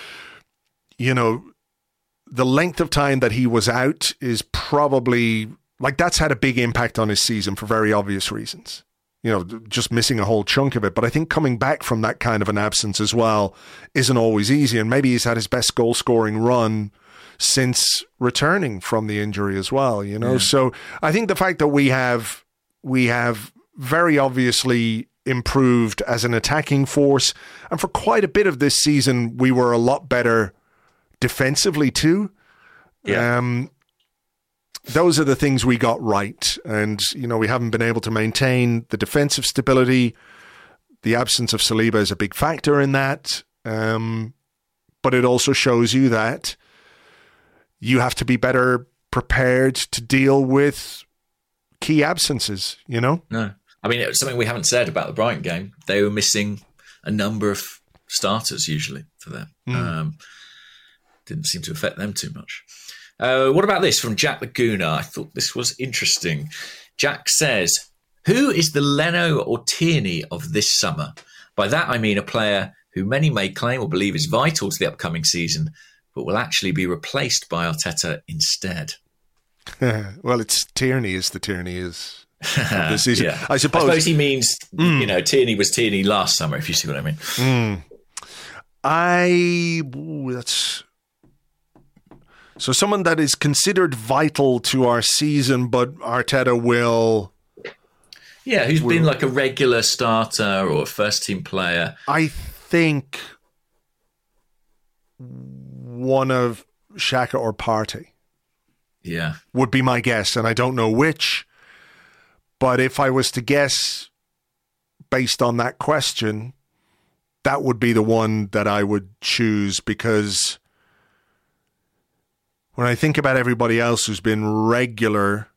you know, the length of time that he was out is probably, like, that's had a big impact on his season for very obvious reasons. You know, just missing a whole chunk of it. But I think coming back from that kind of an absence as well isn't always easy. And maybe he's had his best goal-scoring run since returning from the injury as well, you know. Yeah. So I think the fact that we have we have very obviously improved as an attacking force, and for quite a bit of this season, we were a lot better defensively too. Yeah. Um, those are the things we got right. And, you know, we haven't been able to maintain the defensive stability. The absence of Saliba is a big factor in that. Um, but it also shows you that you have to be better prepared to deal with key absences, you know? No. I mean, it was something we haven't said about the Brighton game. They were missing a number of starters usually for them. Mm. Um, didn't seem to affect them too much. Uh, what about this from Jack Laguna? I thought this was interesting. Jack says, who is the Leno or Tierney of this summer? By that, I mean a player who many may claim or believe is vital to the upcoming season, but will actually be replaced by Arteta instead. Well, it's Tierney is the Tierney is of this season. Yeah. I suppose. I suppose he means, mm. you know, Tierney was Tierney last summer, if you see what I mean. Mm. I, ooh, that's... So someone that is considered vital to our season, but Arteta will... Yeah, who's will, been like a regular starter or a first-team player. I think one of Xhaka or Partey. Yeah. Would be my guess, and I don't know which. But if I was to guess based on that question, that would be the one that I would choose, because when I think about everybody else who's been regular,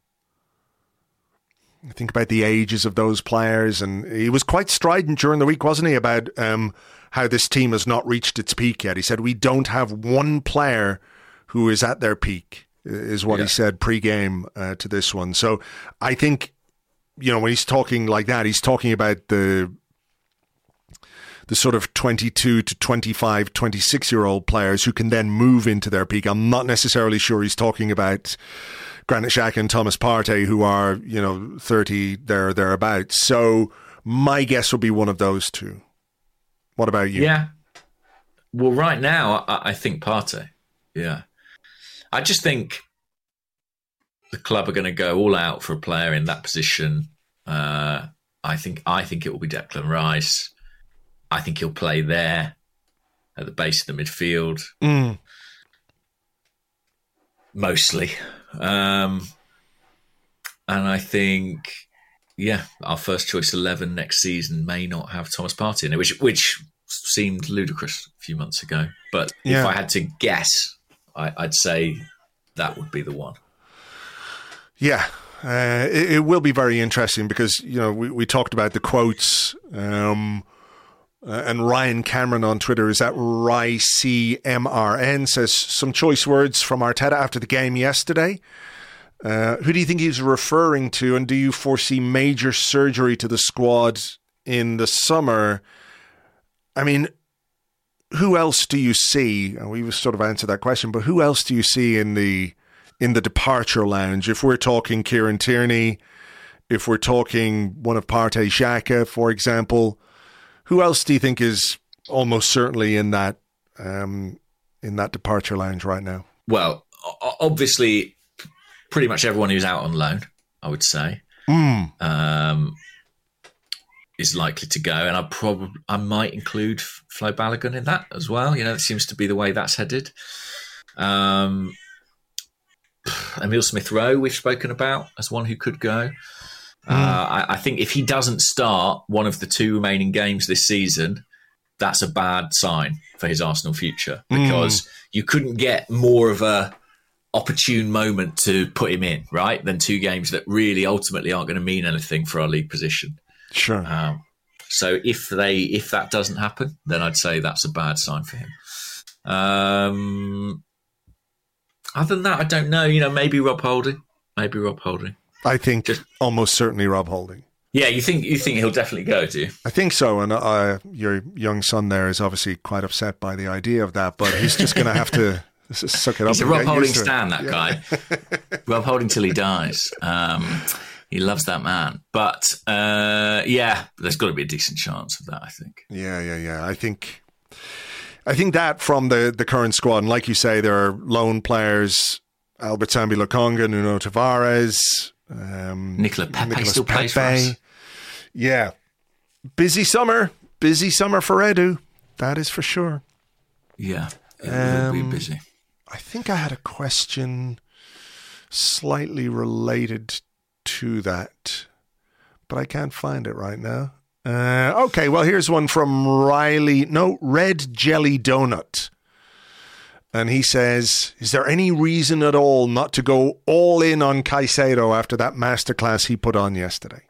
I think about the ages of those players, and he was quite strident during the week, wasn't he, about um, how this team has not reached its peak yet. He said, we don't have one player who is at their peak, is what yeah. he said pre-game uh, to this one. So I think, you know, when he's talking like that, he's talking about the the sort of twenty-two to twenty-five, twenty-six-year-old players who can then move into their peak. I'm not necessarily sure he's talking about Granit Xhaka and Thomas Partey, who are, you know, thirty, there, thereabouts. So my guess would be one of those two. What about you? Yeah. Well, right now, I, I think Partey. Yeah. I just think the club are going to go all out for a player in that position. Uh, I think I think it will be Declan Rice. I think he'll play there at the base of the midfield. Mm. Mostly. Um, and I think, yeah, our first choice eleven next season may not have Thomas Partey in it, which, which seemed ludicrous a few months ago. But yeah. if I had to guess, I, I'd say that would be the one. Yeah, uh, it, it will be very interesting because, you know, we, we talked about the quotes, um, uh, and Ryan Cameron on Twitter is at R Y C M R N says some choice words from Arteta after the game yesterday. Uh, who do you think he's referring to, and do you foresee major surgery to the squad in the summer? I mean, who else do you see? And we've sort of answered that question, but who else do you see in the in the departure lounge? If we're talking Kieran Tierney, if we're talking one of Partey, Xhaka, for example, who else do you think is almost certainly in that um, in that departure lounge right now? Well, obviously, pretty much everyone who's out on loan, I would say, mm. um, is likely to go, and I probably I might include Flo Balogun in that as well. You know, it seems to be the way that's headed. Um, Emile Smith-Rowe, we've spoken about as one who could go. Mm. Uh, I, I think if he doesn't start one of the two remaining games this season, that's a bad sign for his Arsenal future, because mm. you couldn't get more of a opportune moment to put him in, right, than two games that really ultimately aren't going to mean anything for our league position. Sure. Um, so if they if that doesn't happen, then I'd say that's a bad sign for him. Um, other than that, I don't know. You know, maybe Rob Holding. Maybe Rob Holding. I think Just, almost certainly Rob Holding. Yeah, you think you think he'll definitely go, do you? I think so. And uh, your young son there is obviously quite upset by the idea of that, but he's just going to have to suck it up. He's a Rob Holding stan, that yeah. guy. Rob Holding till he dies. Um, he loves that man. But uh, yeah, there's got to be a decent chance of that, I think. Yeah, yeah, yeah. I think I think that from the, the current squad, and like you say, there are lone players, Albert Sambi Lokonga, Nuno Tavares, um, Nicola Pepe Nicolas still Pepe. plays for us. Yeah. Busy summer. Busy summer for Edu. That is for sure. Yeah, it um, will be busy. I think I had a question slightly related to that, but I can't find it right now. Uh, okay, well, here's one from Riley. No, Red Jelly Donut. And he says, is there any reason at all not to go all in on Caicedo after that masterclass he put on yesterday?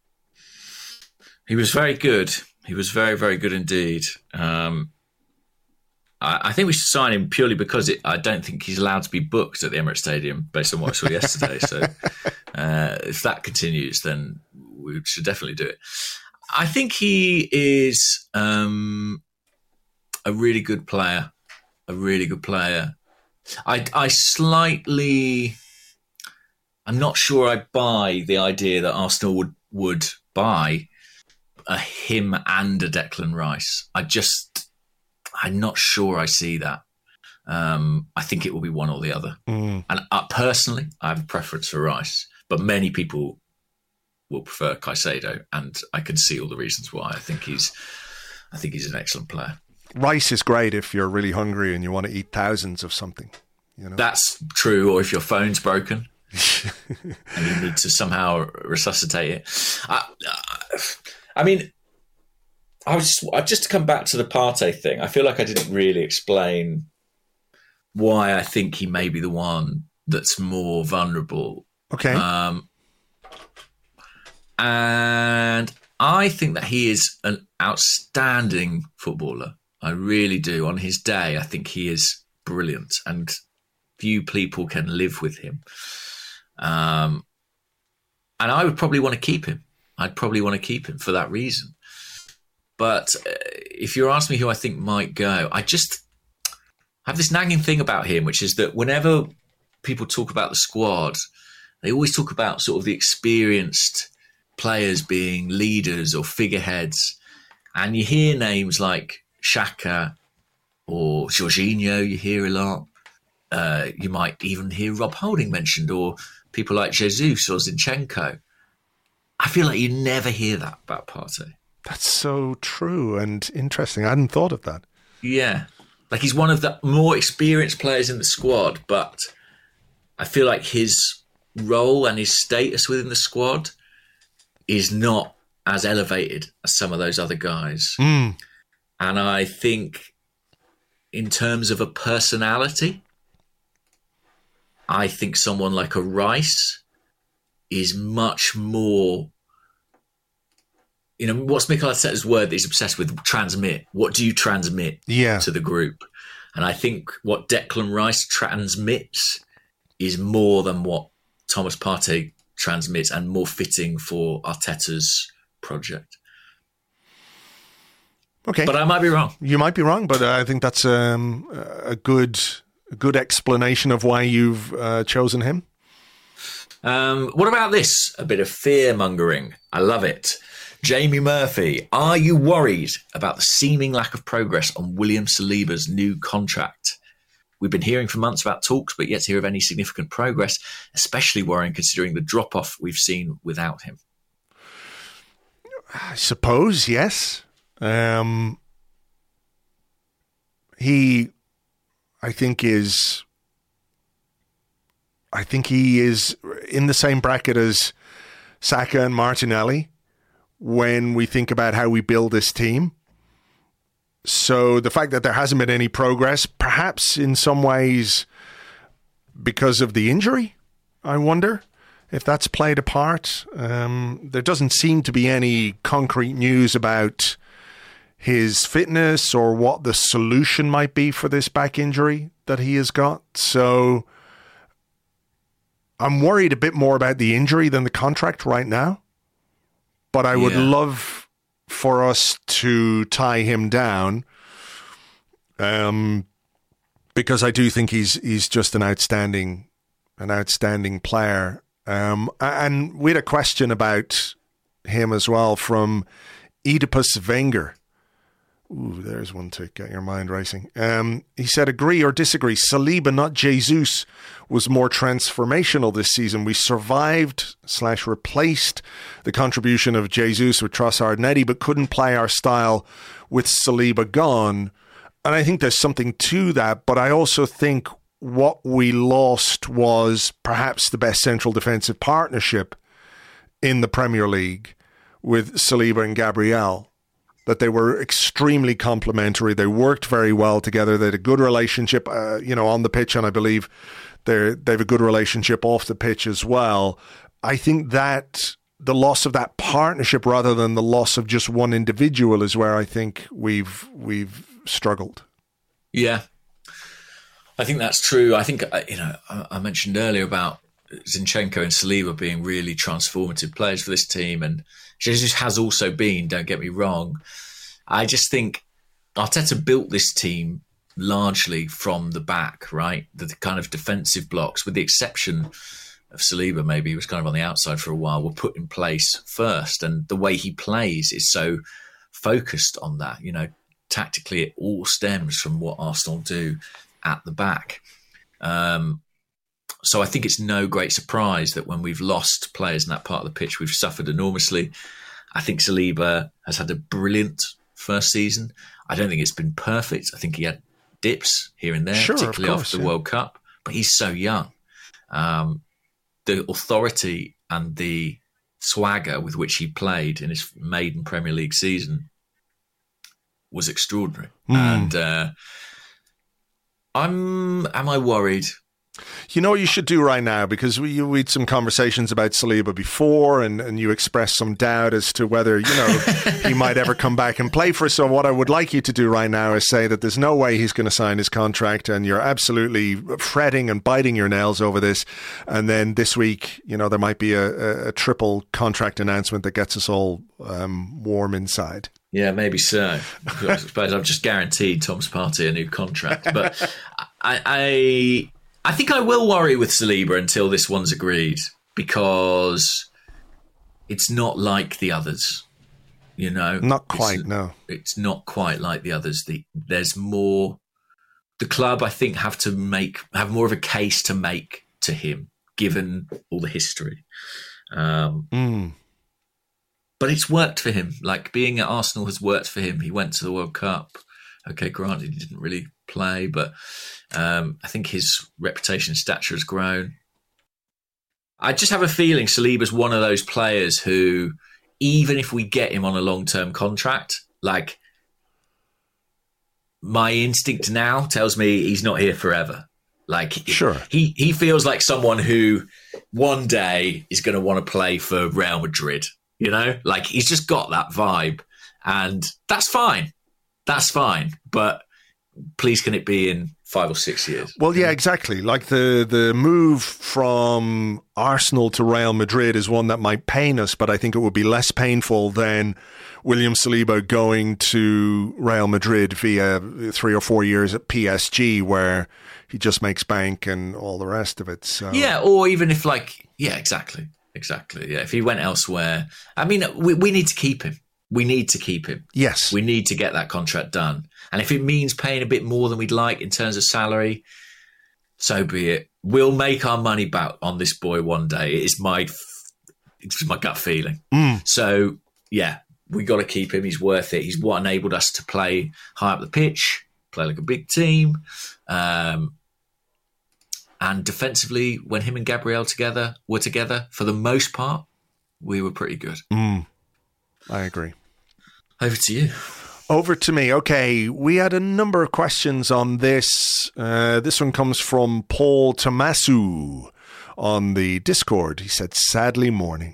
He was very good. He was very, very good indeed. Um, I, I think we should sign him purely because it, I don't think he's allowed to be booked at the Emirates Stadium based on what I saw yesterday. So uh, if that continues, then we should definitely do it. I think he is um, a really good player. A really good player. I, I slightly, I'm not sure I buy the idea that Arsenal would, would buy a him and a Declan Rice. I just, I'm not sure I see that. Um, I think it will be one or the other. Mm. And uh, personally, I have a preference for Rice, but many people will prefer Caicedo, and I can see all the reasons why. I think he's, I think he's an excellent player. Rice is great if you're really hungry and you want to eat thousands of something. You know? That's true, or if your phone's broken and you need to somehow resuscitate it. I, I mean, I was just, I just to come back to the Partey thing. I feel like I didn't really explain why I think he may be the one that's more vulnerable. Okay. Um, and I think that he is an outstanding footballer. I really do. On his day, I think he is brilliant, and few people can live with him. Um, and I would probably want to keep him. I'd probably want to keep him for that reason. But uh, if you're asking me who I think might go, I just have this nagging thing about him, which is that whenever people talk about the squad, they always talk about sort of the experienced players being leaders or figureheads. And you hear names like Xhaka or Jorginho, you hear a lot. Uh, you might even hear Rob Holding mentioned, or people like Jesus or Zinchenko. I feel like you never hear that about Partey. That's so true and interesting. I hadn't thought of that. Yeah. Like, he's one of the more experienced players in the squad, but I feel like his role and his status within the squad is not as elevated as some of those other guys. Mm. And I think in terms of a personality, I think someone like a Rice is much more, you know, what's Mikel Arteta's word that he's obsessed with? Transmit. What do you transmit yeah. to the group? And I think what Declan Rice transmits is more than what Thomas Partey transmits, and more fitting for Arteta's project. Okay. But I might be wrong. You might be wrong, but I think that's um, a good a good explanation of why you've uh, chosen him. Um, what about this? A bit of fear-mongering. I love it. Jamie Murphy, are you worried about the seeming lack of progress on William Saliba's new contract? We've been hearing for months about talks, but yet to hear of any significant progress, especially worrying considering the drop-off we've seen without him. I suppose, yes. Um, he, I think, is... I think he is in the same bracket as Saka and Martinelli when we think about how we build this team. So the fact that there hasn't been any progress, perhaps in some ways because of the injury, I wonder if that's played a part. Um, there doesn't seem to be any concrete news about his fitness or what the solution might be for this back injury that he has got. So I'm worried a bit more about the injury than the contract right now, but I would yeah. love for us to tie him down, um, because I do think he's he's just an outstanding an outstanding player. Um, and we had a question about him as well from Oedipus Wenger. Ooh, there's one to get your mind racing. Um, he said, agree or disagree, Saliba, not Jesus, was more transformational this season. We survived slash replaced the contribution of Jesus with Trossard and Eddie, but couldn't play our style with Saliba gone. And I think there's something to that, but I also think what we lost was perhaps the best central defensive partnership in the Premier League with Saliba and Gabriel. That they were extremely complementary. They worked very well together. They had a good relationship, uh, you know, on the pitch, and I believe they they have a good relationship off the pitch as well. I think that the loss of that partnership, rather than the loss of just one individual, is where I think we've we've struggled. Yeah, I think that's true. I think you know I mentioned earlier about Zinchenko and Saliba being really transformative players for this team, and Jesus has also been, don't get me wrong. I just think Arteta built this team largely from the back, right? The, the kind of defensive blocks, with the exception of Saliba, maybe he was kind of on the outside for a while, were put in place first. And the way he plays is so focused on that. You know, tactically, it all stems from what Arsenal do at the back. Um, So I think it's no great surprise that when we've lost players in that part of the pitch, we've suffered enormously. I think Saliba has had a brilliant first season. I don't think it's been perfect. I think he had dips here and there, sure, particularly course, after the yeah. World Cup. but he's so young. Um, the authority and the swagger with which he played in his maiden Premier League season was extraordinary. Mm. And uh, I'm, am I worried? You know what you should do right now, because we we had some conversations about Saliba before, and, and you expressed some doubt as to whether, you know, he might ever come back and play for us. So what I would like you to do right now is say that there's no way he's going to sign his contract, and you're absolutely fretting and biting your nails over this. And then this week, you know, there might be a, a, a triple contract announcement that gets us all um, warm inside. Yeah, maybe so. I suppose I've just guaranteed Thomas Partey a new contract. But I... I I think I will worry with Saliba until this one's agreed, because it's not like the others, you know. Not quite, it's, no. It's not quite like the others. The, there's more. The club, I think, have to make have more of a case to make to him, given all the history. Um, mm. But it's worked for him. Like, being at Arsenal has worked for him. He went to the World Cup. Okay, granted, he didn't really play, but um, I think his reputation and stature has grown. I just have a feeling Saliba's one of those players who, even if we get him on a long-term contract, like, my instinct now tells me he's not here forever. Like, sure. he, he feels like someone who one day is going to want to play for Real Madrid, you know? Like, he's just got that vibe, and that's fine. That's fine, but please can it be in five or six years? Well, yeah, exactly. Like the, the move from Arsenal to Real Madrid is one that might pain us, but I think it would be less painful than William Saliba going to Real Madrid via three or four years at P S G, where he just makes bank and all the rest of it. So. Yeah, or even if like, yeah, exactly, exactly. Yeah, if he went elsewhere, I mean, we, we need to keep him. We need to keep him. Yes. We need to get that contract done. And if it means paying a bit more than we'd like in terms of salary, so be it. We'll make our money back on this boy one day. It is my, it's my gut feeling. Mm. So, yeah, we got to keep him. He's worth it. He's what enabled us to play high up the pitch, play like a big team. Um, and defensively, when him and Gabriel together were together, for the most part, we were pretty good. Mm. I agree. Over to you. Over to me. Okay, we had a number of questions on this. Uh, this one comes from Paul Tomasu on the Discord. He said, sadly mourning.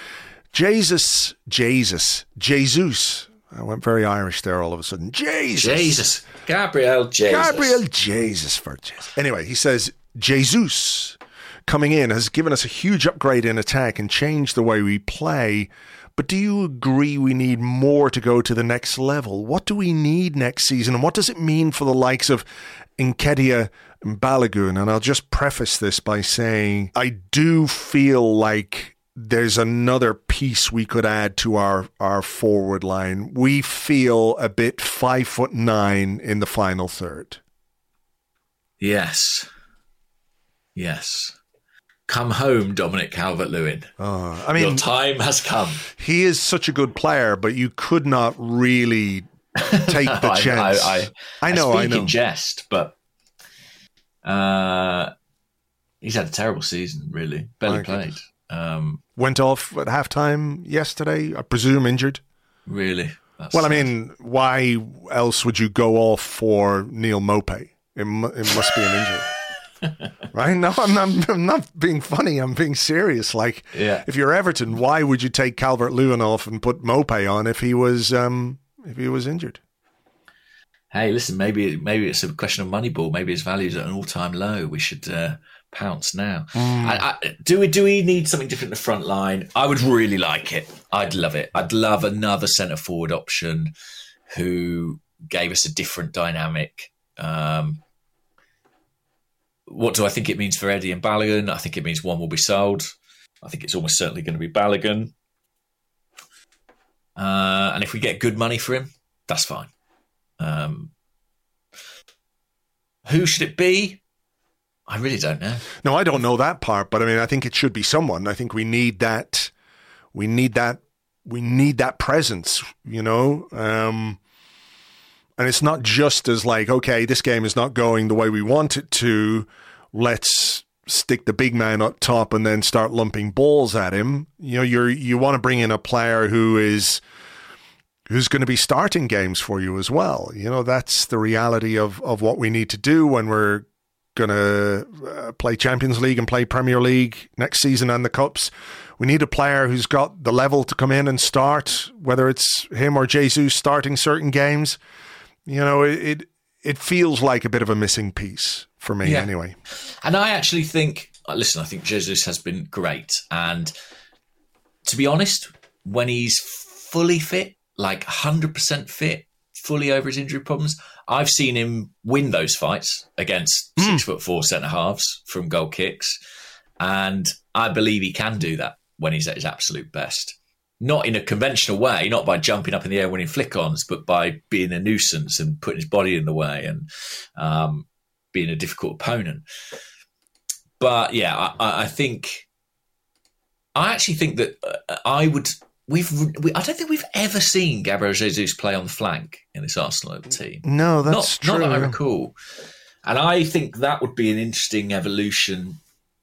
Jesus, Jesus, Jesus. I went very Irish there all of a sudden. Jesus. Jesus. Gabriel Jesus. Gabriel Jesus for Jesus. Anyway, he says, Jesus coming in has given us a huge upgrade in attack and changed the way we play. But do you agree we need more to go to the next level? What do we need next season? And what does it mean for the likes of Nketiah and Balogun? And I'll just preface this by saying I do feel like there's another piece we could add to our, our forward line. We feel a bit five foot nine in the final third. Yes. Yes. Come home, Dominic Calvert-Lewin. Oh, I mean, your time has come. He is such a good player, but you could not really take the I, chance. I, I, I know, I I speak know. in jest, but uh, he's had a terrible season, really. Barely played. Um, Went off at halftime yesterday, I presume injured. Really? That's well, sad. I mean, why else would you go off for Neil Maupay? It, mu- it must be an injury. Right? No, I'm not, I'm not being funny. I'm being serious. Like, yeah. If you're Everton, why would you take Calvert-Lewin off and put Maupay on if he was um, if he was injured? Hey, listen, maybe maybe it's a question of Moneyball. Maybe his value's at an all-time low. We should uh, pounce now. Mm. I, I, do we do we need something different in the front line? I would really like it. I'd love it. I'd love another centre forward option who gave us a different dynamic. Um, What do I think it means for Eddie and Balogun? I think it means one will be sold. I think it's almost certainly going to be Balogun. Uh, and if we get good money for him, that's fine. Um, who should it be? I really don't know. No, I don't know that part, but I mean, I think it should be someone. I think we need that. We need that. We need that presence, you know? Um, and it's not just as like, okay, this game is not going the way we want it to. let's stick the big man up top and then start lumping balls at him. You know, you're you want to bring in a player who is who's going to be starting games for you as well. You know, that's the reality of of what we need to do when we're going to uh, play Champions League and play Premier League next season and the Cups. We need a player who's got the level to come in and start, whether it's him or Jesus starting certain games. You know, it it, it feels like a bit of a missing piece for me, yeah. anyway. And I actually think, listen, I think Jesus has been great. And to be honest, when he's fully fit, like one hundred percent fit, fully over his injury problems, I've seen him win those fights against mm. six foot four centre halves from goal kicks. And I believe he can do that when he's at his absolute best. Not in a conventional way, not by jumping up in the air winning flick-ons, but by being a nuisance and putting his body in the way and um, being a difficult opponent. But yeah, I, I think, I actually think that uh, I would, we've, we, I don't think we've ever seen Gabriel Jesus play on the flank in this Arsenal team. No, that's not, true. Not that I recall. And I think that would be an interesting evolution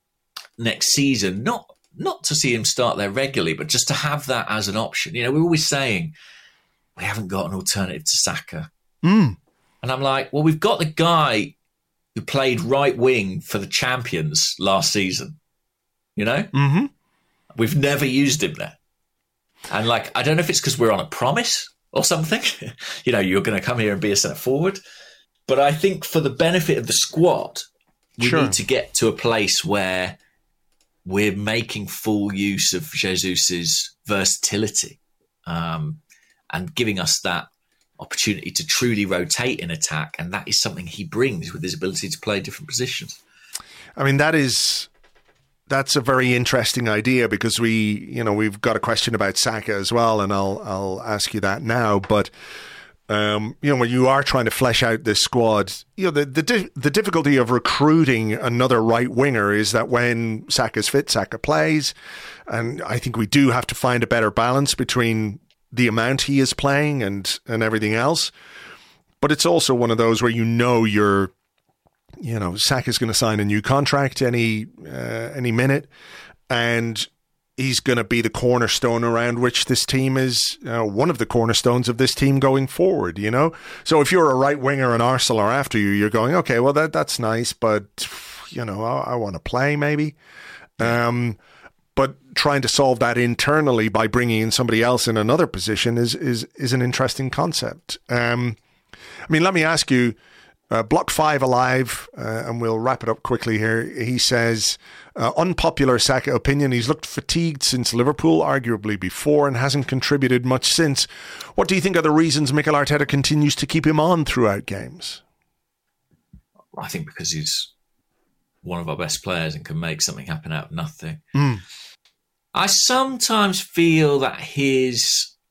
next season. Not not to see him start there regularly, but just to have that as an option. You know, we're always saying we haven't got an alternative to Saka. Mm. And I'm like, well, we've got the guy who played right wing for the champions last season. You know? Mm-hmm. We've never used him there. And like, I don't know if it's because we're on a promise or something. You know, you're going to come here and be a centre forward. But I think for the benefit of the squad, we sure. need to get to a place where we're making full use of Jesus's versatility um, and giving us that opportunity to truly rotate in attack. And that is something he brings with his ability to play different positions. I mean, that is, that's a very interesting idea because we, you know, we've got a question about Saka as well, and I'll, I'll ask you that now. But, Um, you know, when you are trying to flesh out this squad, you know, the the, di- the difficulty of recruiting another right winger is that when Saka's fit, Saka plays. And I think we do have to find a better balance between the amount he is playing and, and everything else. But it's also one of those where you know you're, you know, Saka's going to sign a new contract any, uh, any minute. And he's going to be the cornerstone around which this team is, uh, one of the cornerstones of this team going forward, you know? So if you're a right winger and Arsenal are after you, you're going, okay, well, that that's nice, but, you know, I, I want to play maybe. Um, but trying to solve that internally by bringing in somebody else in another position is is is an interesting concept. Um, I mean, let me ask you, Uh, Block five Alive, uh, and we'll wrap it up quickly here. He says, uh, unpopular Saka opinion, he's looked fatigued since Liverpool, arguably before, and hasn't contributed much since. What do you think are the reasons Mikel Arteta continues to keep him on throughout games? I think because he's one of our best players and can make something happen out of nothing. Mm. I sometimes feel that his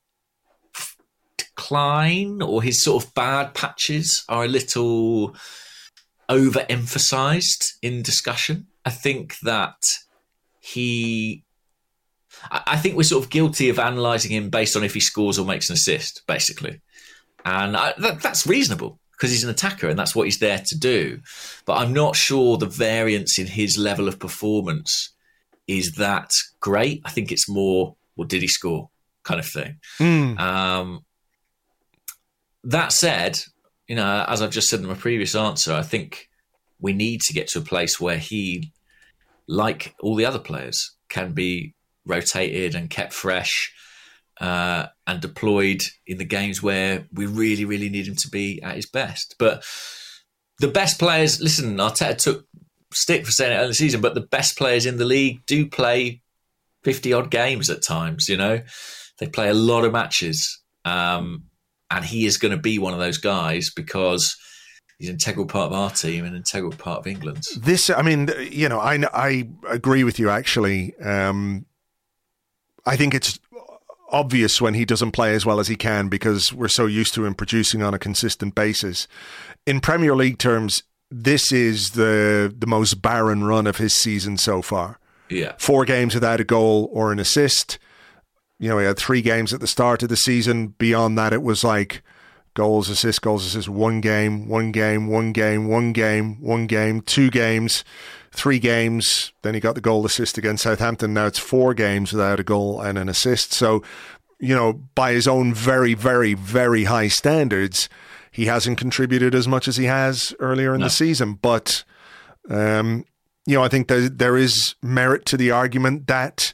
decline or his sort of bad patches are a little overemphasized in discussion. I think that he, I think we're sort of guilty of analysing him based on if he scores or makes an assist, basically. And I, that, that's reasonable because he's an attacker and that's what he's there to do. But I'm not sure the variance in his level of performance is that great. I think it's more, well, did he score kind of thing. Mm. Um, That said, you know, as I've just said in my previous answer, I think we need to get to a place where he, like all the other players, can be rotated and kept fresh uh, and deployed in the games where we really, really need him to be at his best. But the best players, listen, Arteta took stick for saying it early in the season, but the best players in the league do play fifty-odd games at times, you know. They play a lot of matches. Um And he is going to be one of those guys because he's an integral part of our team and an integral part of England's. This, I mean, you know, I, I agree with you, actually. Um, I think it's obvious when he doesn't play as well as he can because we're so used to him producing on a consistent basis. In Premier League terms, this is the the most barren run of his season so far. Yeah. Four games without a goal or an assist. You know, he had three games at the start of the season. Beyond that, it was like Goals, assists, goals, assists, one game, one game, one game, one game, one game, two games, three games. Then he got the goal assist against Southampton. Now it's four games without a goal and an assist. So, you know, by his own very, very, very high standards, he hasn't contributed as much as he has earlier in no. the season. But, um, you know, I think there, there is merit to the argument that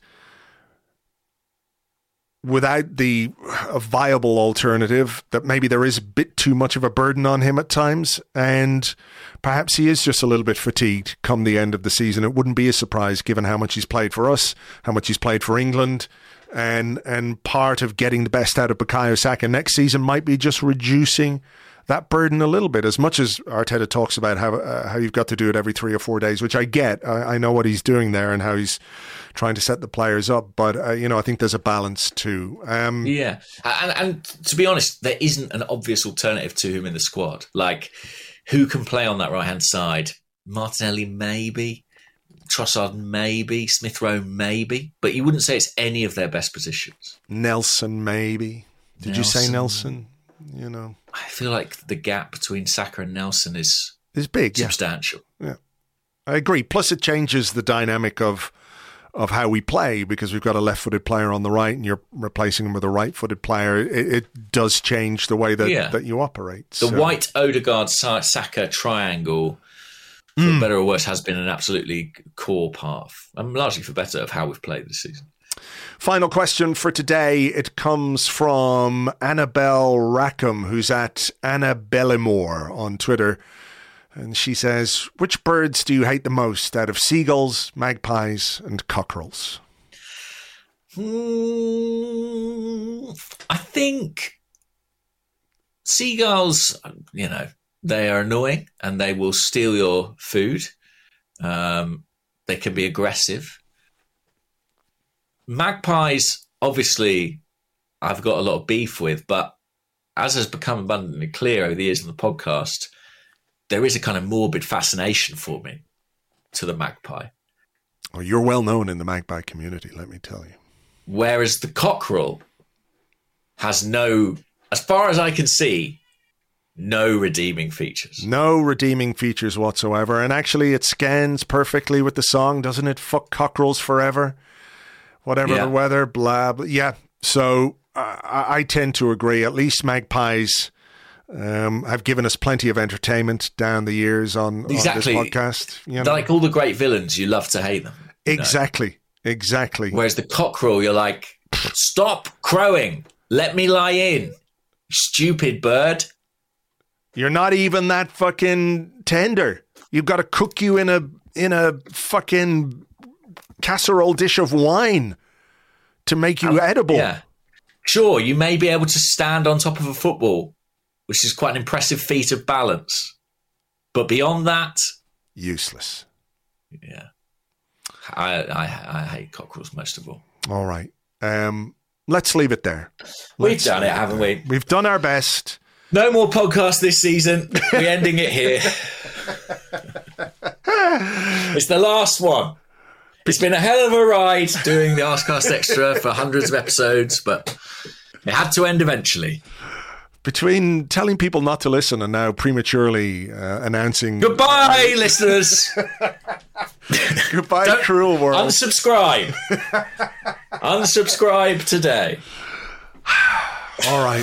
without the a viable alternative, that maybe there is a bit too much of a burden on him at times, and perhaps he is just a little bit fatigued come the end of the season. It wouldn't be a surprise given how much he's played for us, how much he's played for England, and and part of getting the best out of Bukayo Saka next season might be just reducing that burden a little bit. As much as Arteta talks about how uh, how you've got to do it every three or four days, which I get. I, I know what he's doing there and how he's trying to set the players up. But, uh, you know, I think there's a balance too. Um, yeah. And, and to be honest, there isn't an obvious alternative to him in the squad. Like, who can play on that right-hand side? Martinelli, maybe. Trossard, maybe. Smith Rowe, maybe. But you wouldn't say it's any of their best positions. Nelson, maybe. Did Nelson. you say Nelson? You know, I feel like the gap between Saka and Nelson is is big, substantial. Yeah. yeah, I agree. Plus, it changes the dynamic of of how we play, because we've got a left-footed player on the right, and you're replacing him with a right-footed player. It, it does change the way that yeah. that you operate. The so. White Odegaard Saka triangle, for mm. better or worse, has been an absolutely core part, and largely for better, of how we've played this season. Final question for today. It comes from Annabelle Rackham, who's at Anna Bellimore on Twitter. And she says, which birds do you hate the most out of seagulls, magpies and cockerels? Mm, I think seagulls, you know, they are annoying and they will steal your food. Um, they can be aggressive. Magpies, obviously, I've got a lot of beef with, but as has become abundantly clear over the years on the podcast, there is a kind of morbid fascination for me to the magpie. Well, you're well known in the magpie community, let me tell you. Whereas the cockerel has no, as far as I can see, no redeeming features. No redeeming features whatsoever. And actually, it scans perfectly with the song, doesn't it? Fuck cockerels forever. Whatever yeah. the weather, blah, blah. Yeah. So uh, I, I tend to agree. At least magpies um, have given us plenty of entertainment down the years on, exactly. on this podcast. You know? Like all the great villains, you love to hate them. Exactly. Know? Exactly. Whereas the cockerel, you're like, stop crowing. Let me lie in. Stupid bird. You're not even that fucking tender. You've got to cook you in a in a fucking casserole dish of wine to make you um, edible. Yeah. Sure, you may be able to stand on top of a football, which is quite an impressive feat of balance. But beyond that... useless. Yeah. I I, I hate cockerels most of all. All right. Um, let's leave it there. We've let's done it, haven't we? We've done our best. No more podcasts this season. We're ending it here. It's the last one. It's been a hell of a ride doing the Arsecast Extra for hundreds of episodes, but it had to end eventually. Between telling people not to listen and now prematurely uh, announcing... Goodbye, listeners! Goodbye, Don't, cruel world. Unsubscribe. Unsubscribe today. All right.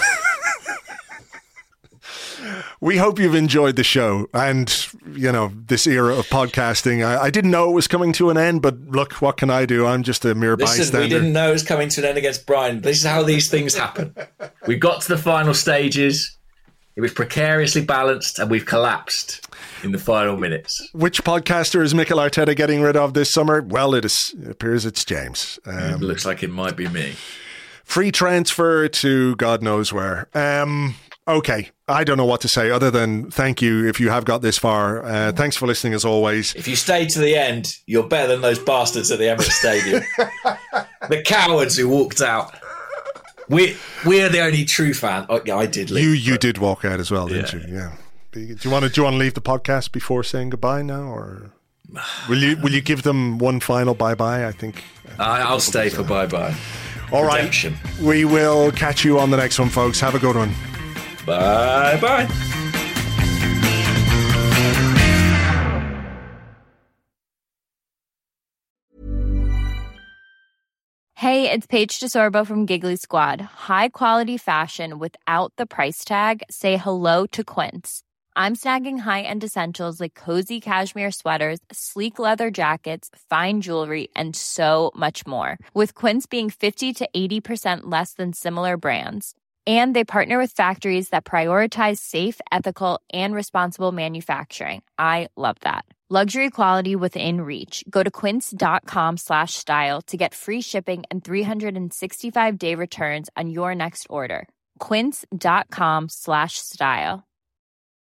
We hope you've enjoyed the show and, you know, this era of podcasting. I, I didn't know it was coming to an end, but look, what can I do? I'm just a mere Listen, bystander. We didn't know it was coming to an end against Brian. This is how these things happen. We got to the final stages. It was precariously balanced and we've collapsed in the final minutes. Which podcaster is Mikel Arteta getting rid of this summer? Well, it, is, it appears it's James. Um, it looks like it might be me. Free transfer to God knows where. Um... Okay, I don't know what to say other than thank you if you have got this far. Uh, thanks for listening as always. If you stayed to the end, you're better than those bastards at the Emirates Stadium. The cowards who walked out. We, we're the only true fan. Oh, yeah, I did leave. You you did walk out as well, didn't yeah. you? Yeah. Do you want to do you want to leave the podcast before saying goodbye now, or will you will you give them one final bye bye? I think, I think I, I'll stay for bye bye. All Redemption. right, we will catch you on the next one, folks. Have a good one. Bye-bye. Hey, it's Paige DeSorbo from Giggly Squad. High quality fashion without the price tag. Say hello to Quince. I'm snagging high-end essentials like cozy cashmere sweaters, sleek leather jackets, fine jewelry, and so much more. With Quince being fifty to eighty percent less than similar brands. And they partner with factories that prioritize safe, ethical, and responsible manufacturing. I love that. Luxury quality within reach. Go to quince.com slash style to get free shipping and three sixty-five day returns on your next order. Quince.com slash style.